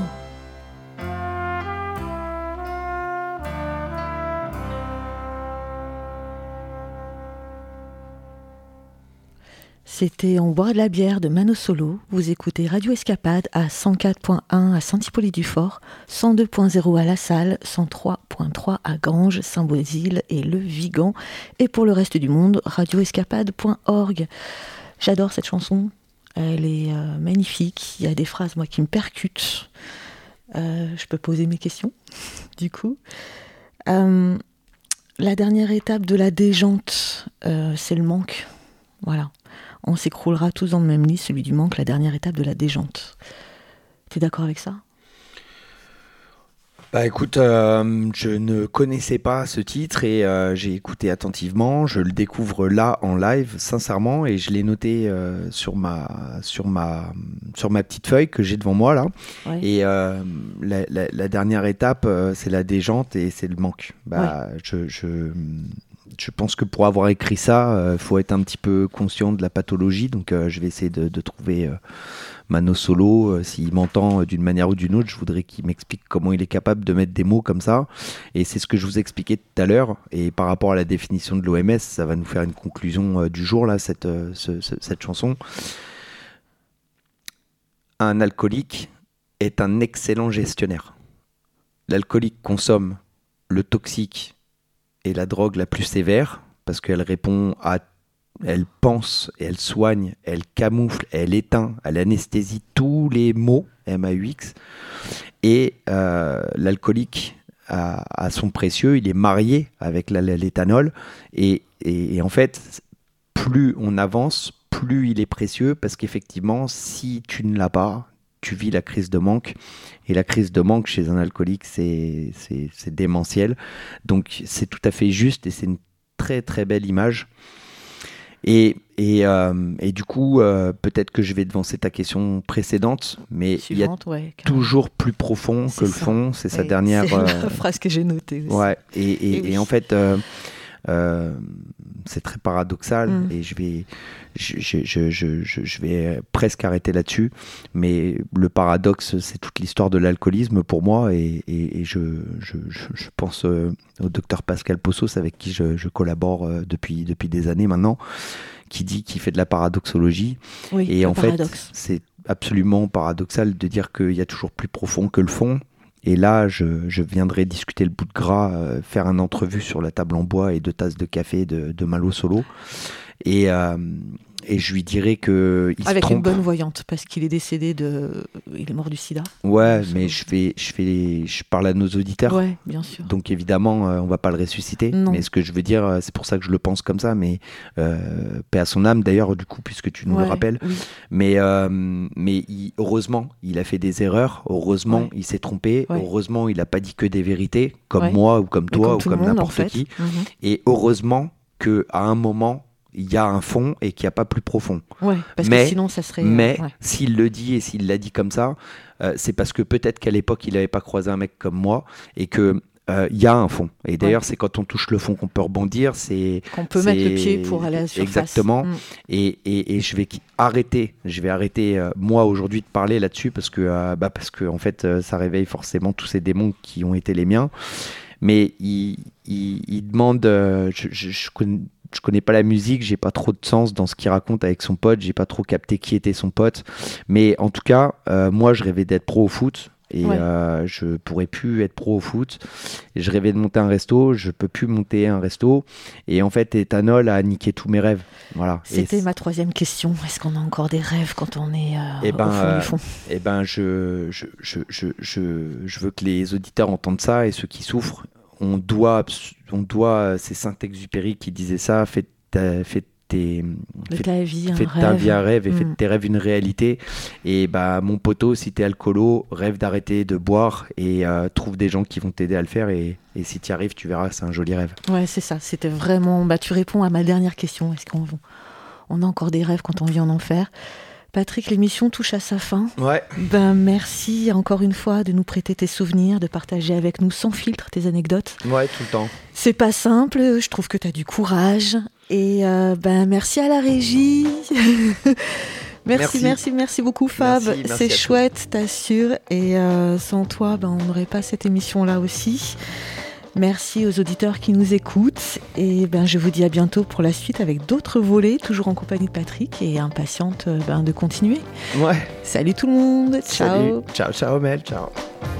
C'était On boit de la bière de Mano Solo. Vous écoutez Radio Escapade à cent quatre point un à Saint-Hippolyte-du-Fort, cent deux point zéro à La Salle, cent trois point trois à Granges, Saint-Bauzile et Le Vigan. Et pour le reste du monde, radio escapade point org. J'adore cette chanson. Elle est euh, magnifique. Il y a des phrases, moi, qui me percutent. Euh, je peux poser mes questions, du coup. Euh, la dernière étape de la déjante, euh, c'est le manque. Voilà. On s'écroulera tous dans le même lit, celui du manque, la dernière étape de la déjante. T'es d'accord avec ça ? Bah écoute, euh, je ne connaissais pas ce titre et euh, j'ai écouté attentivement. Je le découvre là en live, sincèrement, et je l'ai noté euh, sur ma sur ma sur ma petite feuille que j'ai devant moi là. Ouais. Et euh, la, la, la dernière étape, euh, c'est la déjante et c'est le manque. Bah ouais. je, je Je pense que pour avoir écrit ça, il euh, faut être un petit peu conscient de la pathologie. Donc, euh, je vais essayer de, de trouver euh, Mano Solo. Euh, s'il m'entend euh, d'une manière ou d'une autre, je voudrais qu'il m'explique comment il est capable de mettre des mots comme ça. Et c'est ce que je vous expliquais tout à l'heure. Et par rapport à la définition de l'O M S, ça va nous faire une conclusion euh, du jour, là, cette, euh, ce, ce, cette chanson. Un alcoolique est un excellent gestionnaire. L'alcoolique consomme le toxique et la drogue la plus sévère, parce qu'elle répond à... Elle pense, elle soigne, elle camoufle, elle éteint, elle anesthésie tous les maux, M A U X. Et euh, l'alcoolique a, a son précieux, il est marié avec la, l'éthanol. Et, et, et en fait, plus on avance, plus il est précieux, parce qu'effectivement, si tu ne l'as pas, tu vis la crise de manque. Et la crise de manque chez un alcoolique, c'est, c'est, c'est démentiel. Donc, c'est tout à fait juste et c'est une très, très belle image. Et, et, euh, et du coup, euh, peut-être que je vais devancer ta question précédente, mais Suivante, il y a ouais, toujours plus profond c'est que ça. Le fond. C'est ouais, sa dernière... C'est euh... la phrase que j'ai notée aussi. Ouais, et, et, et, oui. et en fait... Euh, Euh, c'est très paradoxal mmh. et je vais, je, je, je, je, je vais presque arrêter là-dessus, mais le paradoxe, c'est toute l'histoire de l'alcoolisme pour moi et, et, et je, je, je pense euh, au docteur Pascal Possos avec qui je, je collabore euh, depuis, depuis des années maintenant, qui dit qu'il fait de la paradoxologie. Oui, et en paradoxe. fait, c'est absolument paradoxal de dire qu'il y a toujours plus profond que le fond. Et là, je, je viendrai discuter le bout de gras, euh, faire une entrevue sur la table en bois et deux tasses de café de, de Mano Solo. Et, euh, et je lui dirais que il avec se trompe. Une bonne voyante, parce qu'il est décédé de... Il est mort du sida. Ouais, mais je, fais, je, fais, je parle à nos auditeurs. Ouais, bien sûr. Donc évidemment, euh, on va pas le ressusciter. Non. Mais ce que je veux dire, c'est pour ça que je le pense comme ça. Mais euh, paix à son âme, d'ailleurs, du coup, puisque tu nous ouais, le rappelles. Oui. Mais, euh, mais il, heureusement, il a fait des erreurs. Heureusement, ouais. il s'est trompé. Ouais. Heureusement, il a pas dit que des vérités, comme ouais. moi ou comme toi comme ou comme monde, n'importe en fait. qui. Mm-hmm. Et heureusement qu'à un moment, il y a un fond et qu'il n'y a pas plus profond. Ouais, parce mais, que sinon, ça serait... Mais ouais. s'il le dit et s'il l'a dit comme ça, euh, c'est parce que peut-être qu'à l'époque, il n'avait pas croisé un mec comme moi et que il euh, y a un fond. Et d'ailleurs, ouais. c'est quand on touche le fond qu'on peut rebondir. C'est, qu'on peut c'est... mettre le pied pour aller à la surface. Exactement. Mm. Et, et, et je vais arrêter, je vais arrêter euh, moi aujourd'hui de parler là-dessus parce que, euh, bah, parce que en fait, euh, ça réveille forcément tous ces démons qui ont été les miens. Mais il, il, il demande... Euh, je, je, je connais... Je connais pas la musique, j'ai pas trop de sens dans ce qu'il raconte avec son pote, j'ai pas trop capté qui était son pote. Mais en tout cas, euh, moi je rêvais d'être pro au foot et ouais. euh, je pourrais plus être pro au foot. Et je rêvais de monter un resto, je peux plus monter un resto. Et en fait, Ethanol a niqué tous mes rêves. Voilà. C'était et ma troisième question. Est-ce qu'on a encore des rêves quand on est euh, et ben, au fond du fond ? Eh ben, je, je, je, je, je, je veux que les auditeurs entendent ça et ceux qui souffrent. on doit, on doit, c'est Saint-Exupéry qui disait ça, fais ta, fais tes, de fais, ta vie un fais rêve. ta vie un rêve et mm. fais de tes rêves une réalité. Et bah, mon poteau, si t'es alcoolo, rêve d'arrêter de boire et euh, trouve des gens qui vont t'aider à le faire. Et, et si t'y arrives, tu verras, c'est un joli rêve. Ouais, c'est ça. C'était vraiment. Bah, tu réponds à ma dernière question. Est-ce qu'on on a encore des rêves quand on vit en enfer? Patrick, l'émission touche à sa fin. Ouais. Ben, merci encore une fois de nous prêter tes souvenirs, de partager avec nous sans filtre tes anecdotes. Ouais, tout le temps. C'est pas simple, je trouve que tu as du courage. Et euh, ben, merci à la régie. merci, merci, merci, merci beaucoup Fab. Merci, merci c'est chouette, t'assures. Et euh, sans toi, ben, on n'aurait pas cette émission-là aussi. Merci aux auditeurs qui nous écoutent et ben, je vous dis à bientôt pour la suite avec d'autres volets, toujours en compagnie de Patrick et impatiente ben, de continuer. Ouais. Salut tout le monde, ciao. Salut. Ciao, ciao Mel, ciao.